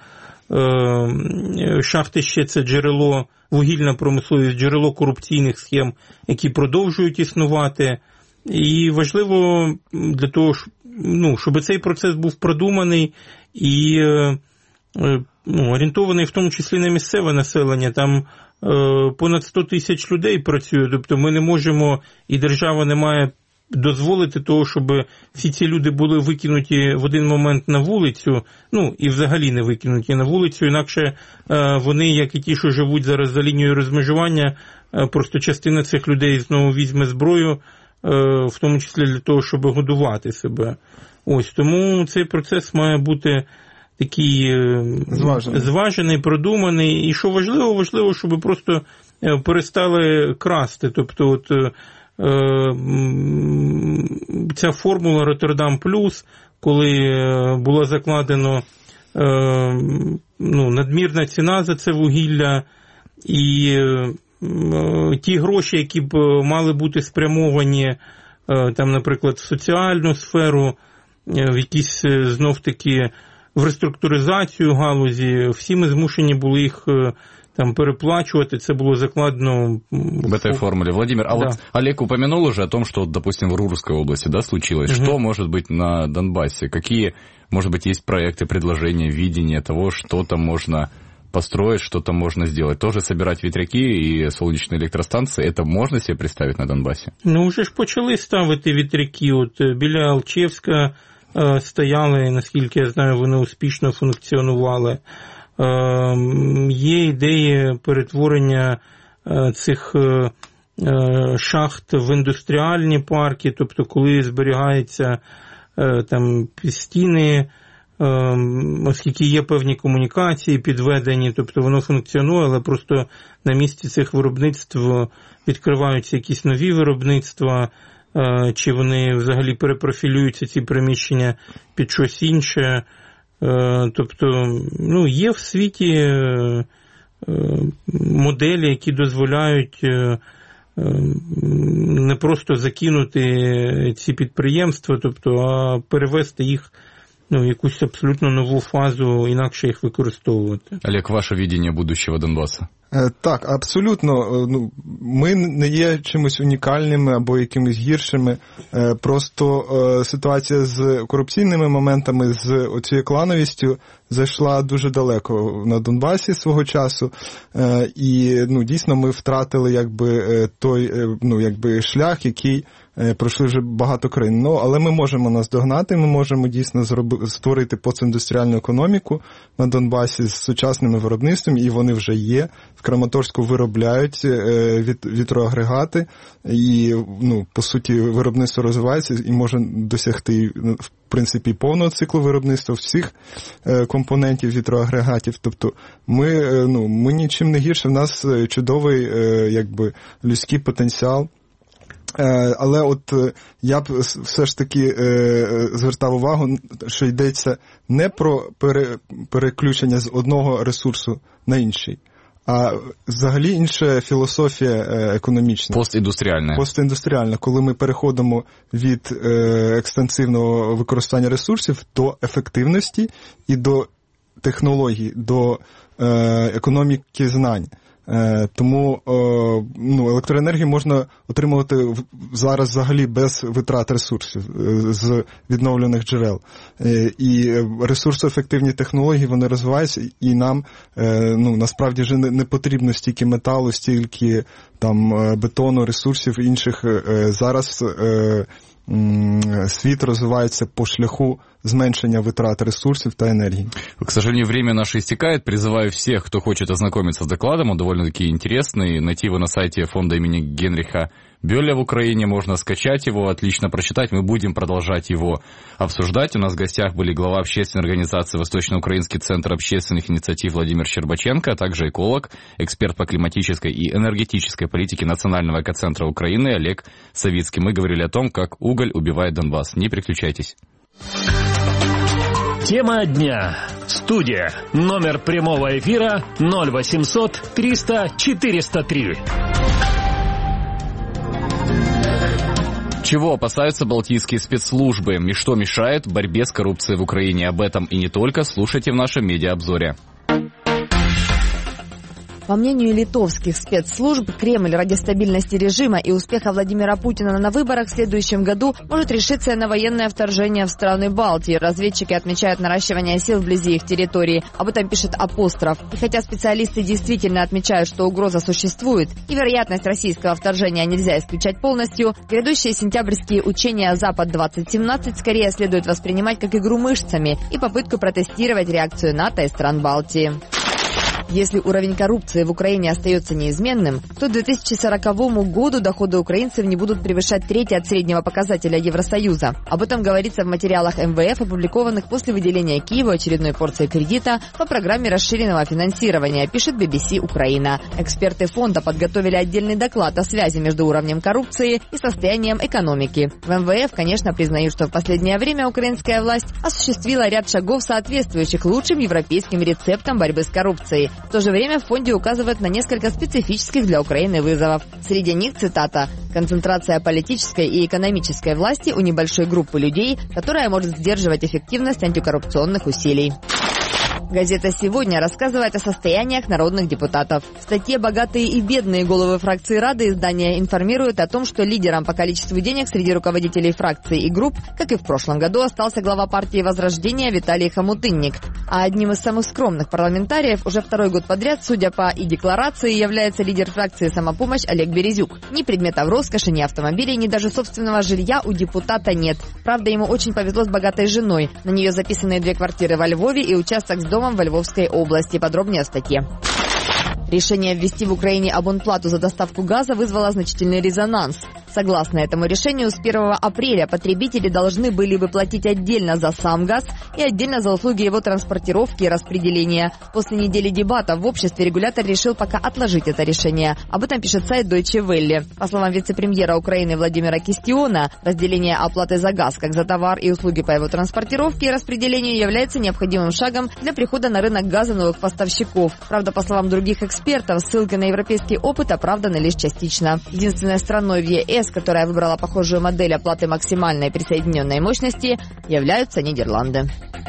шахти ще це джерело, вугільна промисловість, джерело корупційних схем, які продовжують існувати. І важливо для того, щоб цей процес був продуманий і орієнтований в тому числі на місцеве населення. Там понад 100 тисяч людей працює, тобто ми не можемо, і держава не має дозволити того, щоб всі ці люди були викинуті в один момент на вулицю, ну, і взагалі не викинуті на вулицю, інакше вони, як і ті, що живуть зараз за лінією розмежування, просто частина цих людей знову візьме зброю, в тому числі для того, щоб годувати себе. Ось, тому цей процес має бути такий зважений, продуманий, і що важливо, щоб просто перестали красти. Тобто, от ця формула Роттердам плюс, коли була закладена надмірна ціна за це вугілля, і ті гроші, які б мали бути спрямовані, там, наприклад, в соціальну сферу, в якісь, знов-таки, в реструктуризацію галузі, всі ми змушені були їх там переплачивать, это было закладно в этой формуле. Владимир, а вот Олег упомянул уже о том, что, допустим, в Рурской области, да, случилось. Что может быть на Донбассе? Какие, может быть, есть проекты, предложения, видение того, что там можно построить, что там можно сделать? Тоже собирать ветряки и солнечные электростанции, это можно себе представить на Донбассе? Ну, вже ж почали ставити вітряки. От біля Алчевська стояли, наскільки я знаю, вони успішно функціонували. Є ідеї перетворення цих шахт в індустріальні парки, тобто коли зберігаються там стіни, оскільки є певні комунікації підведені, тобто воно функціонує, але просто на місці цих виробництв відкриваються якісь нові виробництва, чи вони взагалі перепрофілюються, ці приміщення, під щось інше. Тобто, ну, є в світі моделі, які дозволяють не просто закинути ці підприємства, тобто, а перевести їх в якусь абсолютно нову фазу, інакше їх використовувати. Олег, ваше видіння будущого Донбасу? Так, абсолютно. Ну, ми не є чимось унікальними або якимись гіршими. Просто ситуація з корупційними моментами, з оцією клановістю зайшла дуже далеко на Донбасі свого часу. І, ну, дійсно ми втратили якби той, ну, якби шлях, який пройшли вже багато країн. Ну, але ми можемо наздогнати, ми можемо дійсно створити постіндустріальну економіку на Донбасі з сучасними виробництвами, і вони вже є. В Краматорську виробляють вітроагрегати, і, ну, по суті, виробництво розвивається і може досягти, в принципі, повного циклу виробництва всіх компонентів вітроагрегатів. Тобто ми нічим не гірше, в нас чудовий якби людський потенціал. Але от я б все ж таки звертав увагу, що йдеться не про переключення з одного ресурсу на інший, а взагалі інша філософія економічна. Постіндустріальна, коли ми переходимо від екстенсивного використання ресурсів до ефективності і до технологій, до економіки знань. Тому електроенергію можна отримувати зараз взагалі без витрат ресурсів з відновлених джерел. І ресурсоефективні технології, вони розвиваються, і нам насправді вже не потрібно стільки металу, стільки там бетону, ресурсів інших. Зараз світ развивается по шляху зменшения витрат ресурсов и энергии. К сожалению, время наше истекает. Призываю всех, кто хочет ознакомиться с докладом, он довольно-таки интересный. Найти его на сайте фонда имени Генриха Бёля в Украине, можно скачать его, отлично прочитать. Мы будем продолжать его обсуждать. У нас в гостях были глава общественной организации Восточноукраинский центр общественных инициатив Владимир Щербаченко, а также эколог, эксперт по климатической и энергетической политике Национального экоцентра Украины Олег Савицкий. Мы говорили о том, как уголь убивает Донбасс. Не переключайтесь. Тема дня. Студия. Номер прямого эфира 0800 300 403. Чего опасаются балтийские спецслужбы и что мешает борьбе с коррупцией в Украине? Об этом и не только слушайте в нашем медиаобзоре. По мнению литовских спецслужб, Кремль ради стабильности режима и успеха Владимира Путина на выборах в следующем году может решиться на военное вторжение в страны Балтии. Разведчики отмечают наращивание сил вблизи их территории. Об этом пишет Апостроф. И хотя специалисты действительно отмечают, что угроза существует и вероятность российского вторжения нельзя исключать полностью, грядущие сентябрьские учения «Запад-2017» скорее следует воспринимать как игру мышцами и попытку протестировать реакцию НАТО и стран Балтии. Если уровень коррупции в Украине остается неизменным, то к 2040 году доходы украинцев не будут превышать треть от среднего показателя Евросоюза. Об этом говорится в материалах МВФ, опубликованных после выделения Киеву очередной порции кредита по программе расширенного финансирования, пишет BBC Украина. Эксперты фонда подготовили отдельный доклад о связи между уровнем коррупции и состоянием экономики. В МВФ, конечно, признают, что в последнее время украинская власть осуществила ряд шагов, соответствующих лучшим европейским рецептам борьбы с коррупцией. В то же время в фонде указывают на несколько специфических для Украины вызовов. Среди них, цитата, «концентрация политической и экономической власти у небольшой группы людей, которая может сдерживать эффективность антикоррупционных усилий». Газета «Сегодня» рассказывает о состояниях народных депутатов. В статье «Богатые и бедные головы фракции Рады» издание информирует о том, что лидером по количеству денег среди руководителей фракций и групп, как и в прошлом году, остался глава партии «Возрождение» Виталий Хомутынник. А одним из самых скромных парламентариев уже второй год подряд, судя по и декларации, является лидер фракции «Самопомощь» Олег Березюк. Ни предметов роскоши, ни автомобилей, ни даже собственного жилья у депутата нет. Правда, ему очень повезло с богатой женой. На нее записаны 2 квартиры во Львове и участок с домом во Львовской области. Подробнее в статье. Решение ввести в Украине абонплату за доставку газа вызвало значительный резонанс. Согласно этому решению, с 1 апреля потребители должны были бы платить отдельно за сам газ и отдельно за услуги его транспортировки и распределения. После недели дебатов в обществе регулятор решил пока отложить это решение. Об этом пишет сайт Deutsche Welle. По словам вице-премьера Украины Владимира Кистиона, разделение оплаты за газ как за товар и услуги по его транспортировке и распределению является необходимым шагом для прихода на рынок газа новых поставщиков. Правда, по словам других экспертов, ссылки на европейский опыт оправданы лишь частично. Единственной страной в ЕС, которая выбрала похожую модель оплаты максимальной присоединенной мощности, являются Нидерланды.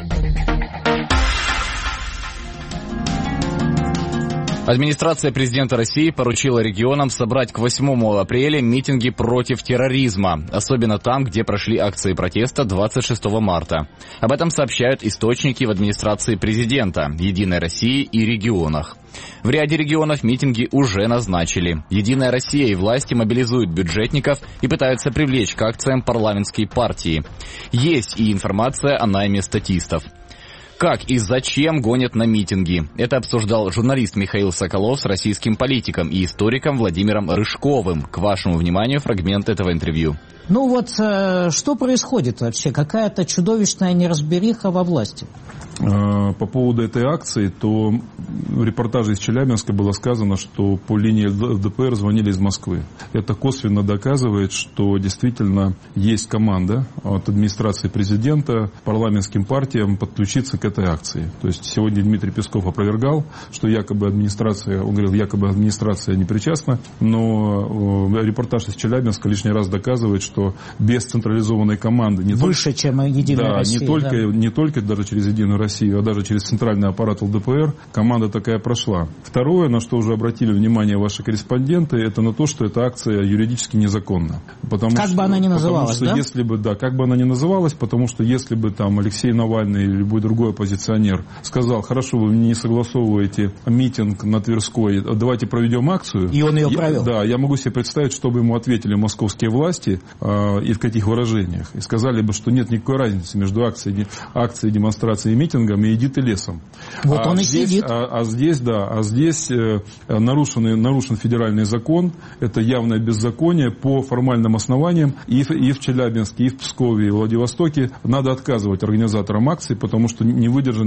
Администрация президента России поручила регионам собрать к 8 апреля митинги против терроризма, особенно там, где прошли акции протеста 26 марта. Об этом сообщают источники в администрации президента, Единой России и регионах. В ряде регионов митинги уже назначили. Единая Россия и власти мобилизуют бюджетников и пытаются привлечь к акциям парламентские партии. Есть и информация о найме статистов. Как и зачем гонят на митинги? Это обсуждал журналист Михаил Соколов с российским политиком и историком Владимиром Рыжковым. К вашему вниманию фрагмент этого интервью. Ну вот, что происходит вообще? Какая-то чудовищная неразбериха во власти. По поводу этой акции, то в репортаже из Челябинска было сказано, что по линии ЛДПР звонили из Москвы. Это косвенно доказывает, что действительно есть команда от администрации президента парламентским партиям подключиться к этой акции. То есть сегодня Дмитрий Песков опровергал, что якобы администрация, он говорил, якобы администрация не причастна, но репортаж из Челябинска лишний раз доказывает, что без централизованной команды не выше, только, чем Единая Россия, не только даже через Единую Россию, а даже через центральный аппарат ЛДПР команда такая прошла. Второе, на что уже обратили внимание ваши корреспонденты, это на то, что эта акция юридически незаконна. Как бы она ни называлась, да? Если бы, да, как бы она ни называлась, потому что если бы там Алексей Навальный или любой другой оппозиционер сказал, хорошо, вы не согласовываете митинг на Тверской, давайте проведем акцию. И он ее провел. Да, я могу себе представить, что бы ему ответили московские власти и в каких выражениях. И сказали бы, что нет никакой разницы между акцией, демонстрацией и митингом, и иди ты лесом. Вот он здесь, и сидит. Здесь нарушен федеральный закон, это явное беззаконие по формальным основаниям и в Челябинске, и в Пскове, и в Владивостоке надо отказывать организаторам акции, потому что не выдержан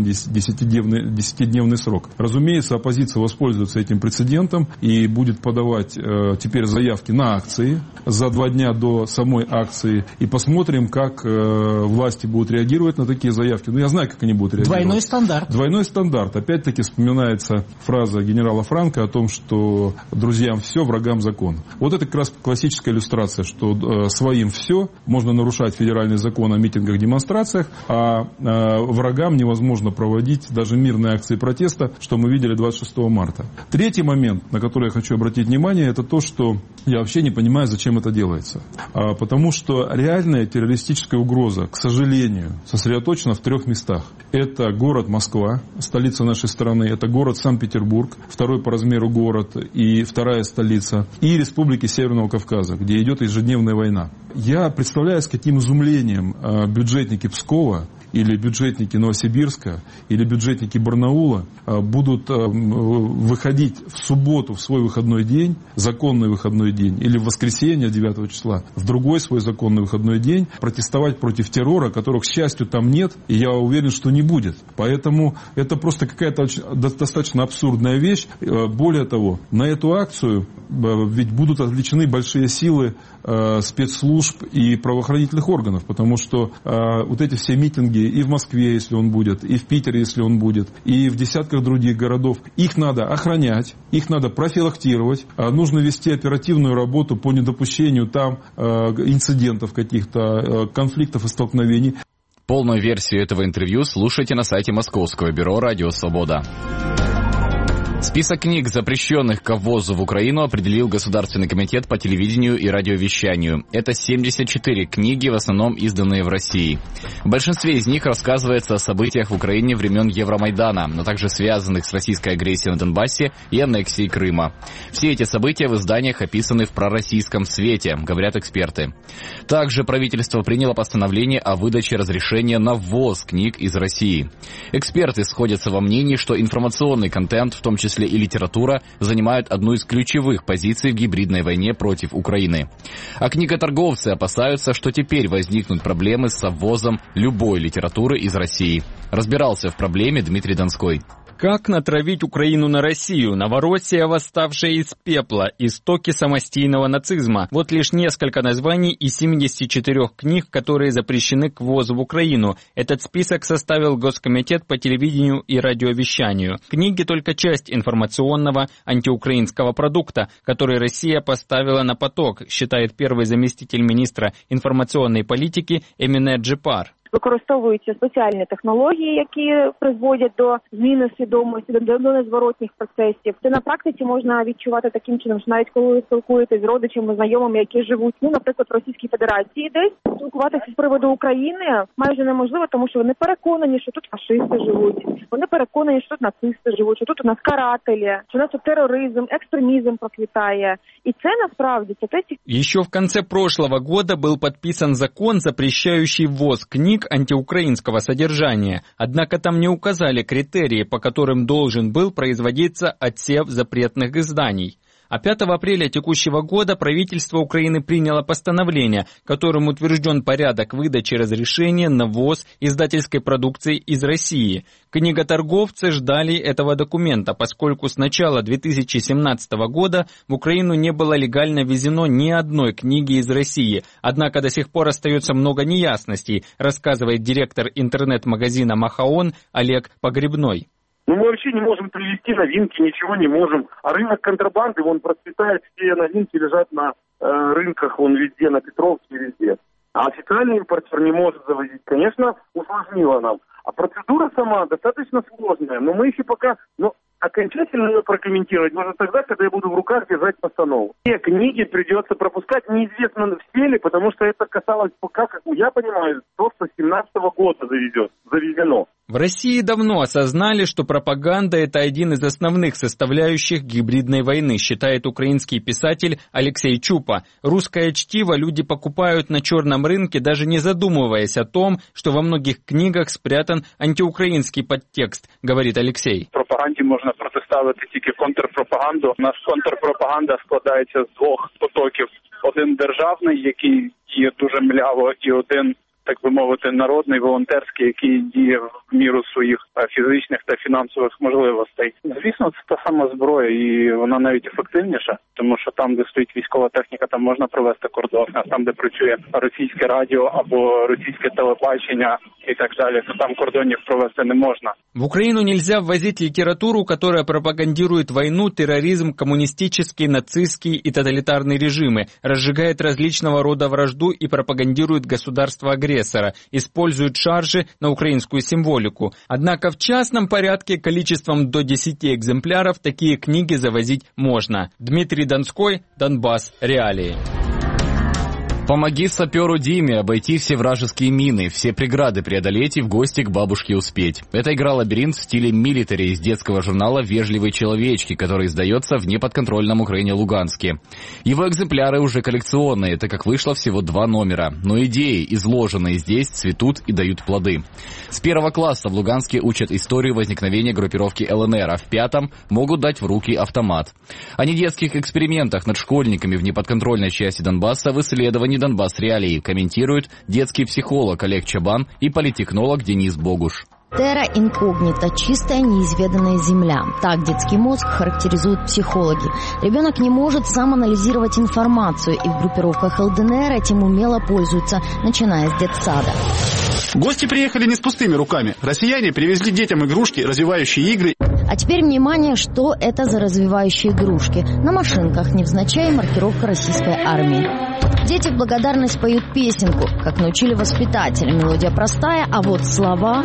10-дневный срок. Разумеется, оппозиция воспользуется этим прецедентом и будет подавать теперь заявки на акции за 2 дня до самой акции, и посмотрим, как власти будут реагировать на такие заявки. Ну, я знаю, как они будут отреагировать. Двойной стандарт. Двойной стандарт. Опять-таки вспоминается фраза генерала Франко о том, что друзьям все, врагам закон. Вот это как раз классическая иллюстрация, что своим все, можно нарушать федеральный закон о митингах, демонстрациях, а врагам невозможно проводить даже мирные акции протеста, что мы видели 26 марта. Третий момент, на который я хочу обратить внимание, это то, что я вообще не понимаю, зачем это делается. Потому что реальная террористическая угроза, к сожалению, сосредоточена в 3 местах. Это город Москва, столица нашей страны, это город Санкт-Петербург, второй по размеру город и вторая столица, и республики Северного Кавказа, где идет ежедневная война. Я представляю, с каким изумлением бюджетники Пскова или бюджетники Новосибирска, или бюджетники Барнаула будут выходить в субботу в свой выходной день, законный выходной день, или в воскресенье 9 числа, в другой свой законный выходной день, протестовать против террора, которого, к счастью, там нет, и я уверен, что не будет. Поэтому это просто какая-то достаточно абсурдная вещь. Более того, на эту акцию ведь будут отвлечены большие силы спецслужб и правоохранительных органов, потому что вот эти все митинги и в Москве, если он будет, и в Питере, если он будет, и в десятках других городов, их надо охранять, их надо профилактировать, нужно вести оперативную работу по недопущению там инцидентов каких-то, конфликтов и столкновений. Полную версию этого интервью слушайте на сайте Московского бюро «Радио Свобода». Список книг, запрещенных к ввозу в Украину, определил Государственный комитет по телевидению и радиовещанию. Это 74 книги, в основном изданные в России. В большинстве из них рассказывается о событиях в Украине времен Евромайдана, но также связанных с российской агрессией на Донбассе и аннексией Крыма. Все эти события в изданиях описаны в пророссийском свете, говорят эксперты. Также правительство приняло постановление о выдаче разрешения на ввоз книг из России. Эксперты сходятся во мнении, что информационный контент, в том числе и литература, занимают одну из ключевых позиций в гибридной войне против Украины. А книготорговцы опасаются, что теперь возникнут проблемы с ввозом любой литературы из России. Разбирался в проблеме Дмитрий Донской. Как натравить Украину на Россию? Новороссия, восставшая из пепла, истоки самостийного нацизма. Вот лишь несколько названий из 74 книг, которые запрещены к ввозу в Украину. Этот список составил Госкомитет по телевидению и радиовещанию. Книги только часть информационного антиукраинского продукта, который Россия поставила на поток, считает первый заместитель министра інформаційної політики Еміне Джипар. Використовуються спеціальні технології, які призводять до зміни свідомості, до незворотних процесів. Це на практиці можна відчувати таким чином, що навіть коли ви спілкуєтесь з родичами, знайомими, які живуть, наприклад, в Російській Федерації десь, спілкуватися з приводу України майже неможливо, тому що вони переконані, що тут фашисти живуть. Вони переконані, що тут нацисти живуть, що тут у нас карателі, що у нас тут терроризм, экстремизм процветает. И це насправді, Еще в конце прошлого года был подписан закон, запрещающий ввоз книг антиукраинского содержания. Однако там не указали критерии, по которым должен был производиться отсев запретных изданий. А 5 апреля текущего года правительство Украины приняло постановление, которым утвержден порядок выдачи разрешения на ввоз издательской продукции из России. Книготорговцы ждали этого документа, поскольку с начала 2017 года в Украину не было легально ввезено ни одной книги из России. Однако до сих пор остается много неясностей, рассказывает директор интернет-магазина «Махаон» Олег Погребной. Мы вообще не можем привезти новинки, ничего не можем. А рынок контрабанды, он процветает, все новинки лежат на рынках, вон везде, на Петровке, везде. А официальный импортер не может завозить. Конечно, усложнило нам. А процедура сама достаточно сложная, но мы еще пока... окончательно ее прокомментировать можно тогда, когда я буду в руках держать постанову. Все книги придется пропускать, неизвестно все ли, потому что это касалось пока, как я понимаю, то, что с 2017 года завезено. В России давно осознали, что пропаганда – это один из основных составляющих гибридной войны, считает украинский писатель Алексей Чупа. Русское чтиво люди покупают на черном рынке, даже не задумываясь о том, что во многих книгах спрятан антиукраинский подтекст, говорит Алексей. Пропаганді можна протиставити тільки контрпропаганду. У нас контрпропаганда складається з двох потоків. Один державний, який діє дуже мляво, і один так би мовити, народний, волонтерський, який діє в міру своїх фізичних та фінансових можливостей. Звісно, це та сама зброя, і вона навіть ефективніша, тому що там, де стоїть військова техніка, там можна провести кордон, а там, де працює російське радіо або російське телебачення и так далее, то там кордонов провести не можно. В Украину нельзя ввозить литературу, которая пропагандирует войну, терроризм, коммунистические, нацистские и тоталитарные режимы, разжигает различного рода вражду и пропагандирует государство-агрессора, использует шаржи на украинскую символику. Однако в частном порядке количеством до 10 экземпляров такие книги завозить можно. Дмитрий Донской, Донбасс. Реалии. Помоги саперу Диме обойти все вражеские мины, все преграды преодолеть и в гости к бабушке успеть. Это игра «Лабиринт» в стиле милитари из детского журнала «Вежливые человечки», который издается в неподконтрольном Украине Луганске. Его экземпляры уже коллекционные, так как вышло всего 2 номера. Но идеи, изложенные здесь, цветут и дают плоды. С 1 класса в Луганске учат историю возникновения группировки ЛНР, а в 5 могут дать в руки автомат. О недетских экспериментах над школьниками в неподконтрольной части Донбасса в исследовании «Донбасс Реалии» комментируют детский психолог Олег Чабан и политтехнолог Денис Богуш. Терра инкогнита, чистая неизведанная земля. Так детский мозг характеризуют психологи. Ребенок не может сам анализировать информацию, и в группировках ЛДНР этим умело пользуются, начиная с детсада. Гости приехали не с пустыми руками. Россияне привезли детям игрушки, развивающие игры. А теперь внимание, что это за развивающие игрушки. На машинках невзначай маркировка российской армии. Дети в благодарность поют песенку, как научили воспитатели. Мелодия простая, а вот слова...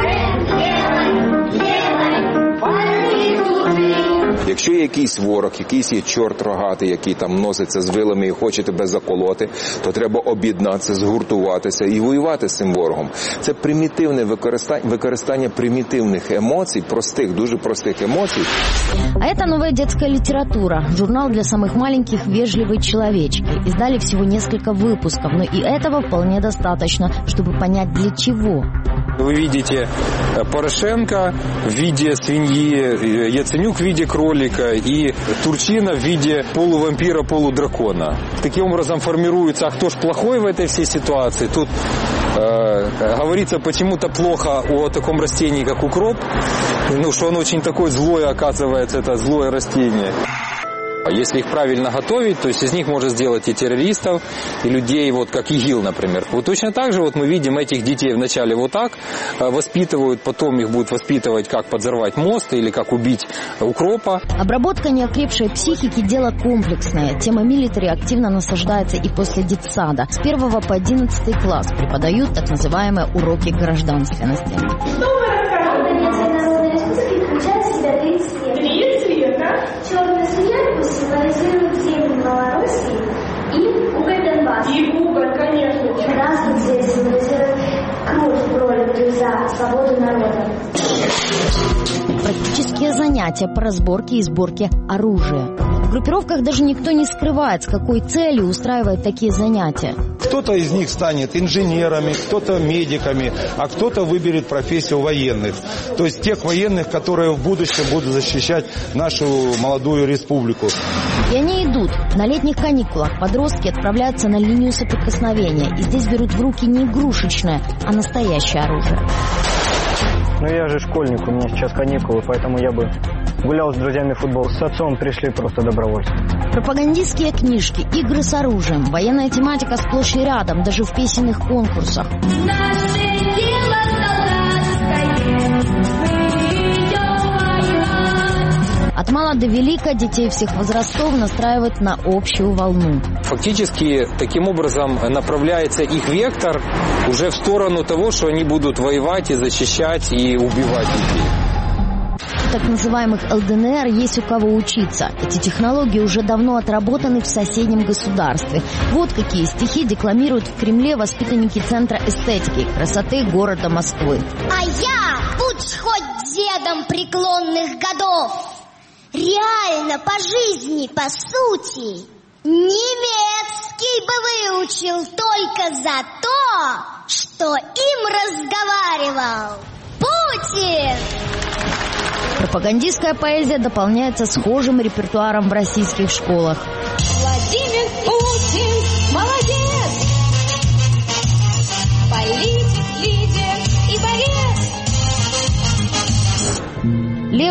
Якщо є якийсь ворог, якийсь є чорт рогатий, який там носиться з вилами і хоче тебе заколоти, то треба об'єднатися, згуртуватися і воювати з цим ворогом. Це примітивне використання примітивних емоцій, простих, дуже простих емоцій. А это новая детская литература. Журнал для самых маленьких «Вежливые человечки». Издали всего несколько выпусков, но и этого вполне достаточно, чтобы понять для чего. Вы видите Порошенко в виде свиньи, Яценюк в виде кролика и Турчина в виде полувампира, полудракона. Таким образом формируется, а кто ж плохой в этой всей ситуации. Тут говорится почему-то плохо о таком растении, как укроп, что он очень такой злой, оказывается, это злое растение. Если их правильно готовить, то есть из них можно сделать и террористов, и людей, вот как ИГИЛ, например. Вот точно так же вот мы видим этих детей вначале вот так воспитывают, потом их будут воспитывать, как подзорвать мост или как убить укропа. Обработка неокрепшей психики – дело комплексное. Тема милитари активно насаждается и после детсада. С 1 по 11 класс преподают так называемые уроки гражданственности. Черный свет символизирует землю Малороссии и уголь Донбасса. И уголь, конечно. Красный цвет символизирует кровь пролитую за свободу народа. Практические занятия по разборке и сборке оружия. В группировках даже никто не скрывает, с какой целью устраивает такие занятия. Кто-то из них станет инженерами, кто-то медиками, а кто-то выберет профессию военных. То есть тех военных, которые в будущем будут защищать нашу молодую республику. И они идут. На летних каникулах подростки отправляются на линию соприкосновения. И здесь берут в руки не игрушечное, а настоящее оружие. Ну я же школьник, у меня сейчас каникулы, поэтому я бы гулял с друзьями в футбол. С отцом пришли просто добровольцы. Пропагандистские книжки, игры с оружием, военная тематика сплошь и рядом, даже в песенных конкурсах. От мала до велика детей всех возрастов настраивают на общую волну. Фактически, таким образом направляется их вектор уже в сторону того, что они будут воевать и защищать и убивать людей. В так называемых ЛДНР есть у кого учиться. Эти технологии уже давно отработаны в соседнем государстве. Вот какие стихи декламируют в Кремле воспитанники Центра эстетики и красоты города Москвы. А я, будь хоть дедом преклонных годов, реально по жизни, по сути, немецкий бы выучил только за то, что им разговаривал Путин. Пропагандистская поэзия дополняется схожим репертуаром в российских школах. Владимир Путин молодец!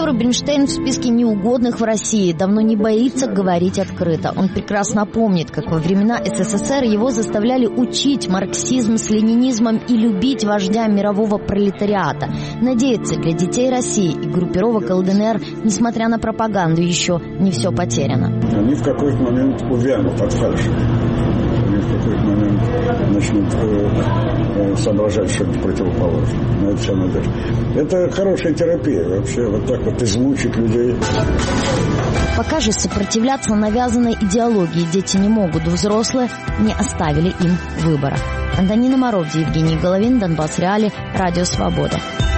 Майор Рубинштейн в списке неугодных в России, давно не боится говорить открыто. Он прекрасно помнит, как во времена СССР его заставляли учить марксизм с ленинизмом и любить вождя мирового пролетариата. Надеется, для детей России и группировок ЛДНР, несмотря на пропаганду, еще не все потеряно. Они в какой-то момент увянут от фальши. Они в какой-то момент начнут соображать что-то противоположное. Но это вся надежда. Это хорошая терапия вообще, вот так вот излучить людей. Пока же сопротивляться навязанной идеологии дети не могут, взрослые не оставили им выбора. Антонина Морозова, Евгений Головин, Донбасс Реали, Радио Свобода.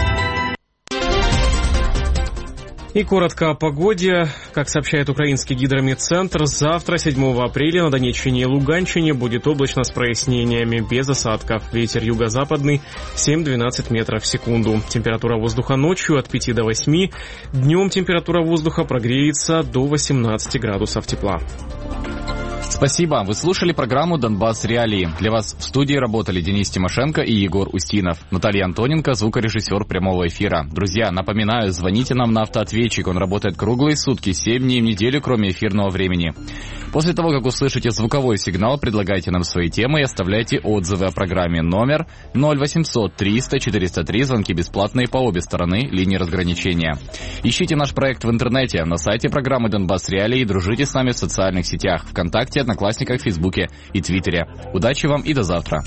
И коротко о погоде. Как сообщает украинский гидрометцентр, завтра, 7 апреля, на Донеччине и Луганщине будет облачно с прояснениями, без осадков. Ветер юго-западный 7-12 метров в секунду. Температура воздуха ночью от 5 до 8. Днем температура воздуха прогреется до 18 градусов тепла. Спасибо. Вы слушали программу «Донбасс Реалии». Для вас в студии работали Денис Тимошенко и Егор Устинов. Наталья Антоненко, звукорежиссер прямого эфира. Друзья, напоминаю, звоните нам на автоответчик. Он работает круглые сутки, 7 дней в неделю, кроме эфирного времени. После того, как услышите звуковой сигнал, предлагайте нам свои темы и оставляйте отзывы о программе. Номер 0800 300 403. Звонки бесплатные по обе стороны линии разграничения. Ищите наш проект в интернете, на сайте программы «Донбасс Реалии» и дружите с нами в социальных сетях ВКонтакте, Одноклассниках, Фейсбуке и Твиттере. Удачи вам и до завтра.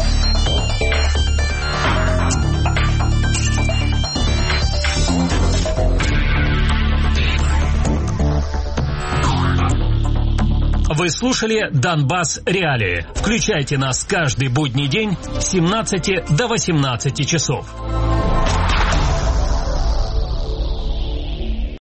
Вы слушали «Донбасс Реалии». Включайте нас каждый будний день с 17 до 18 часов.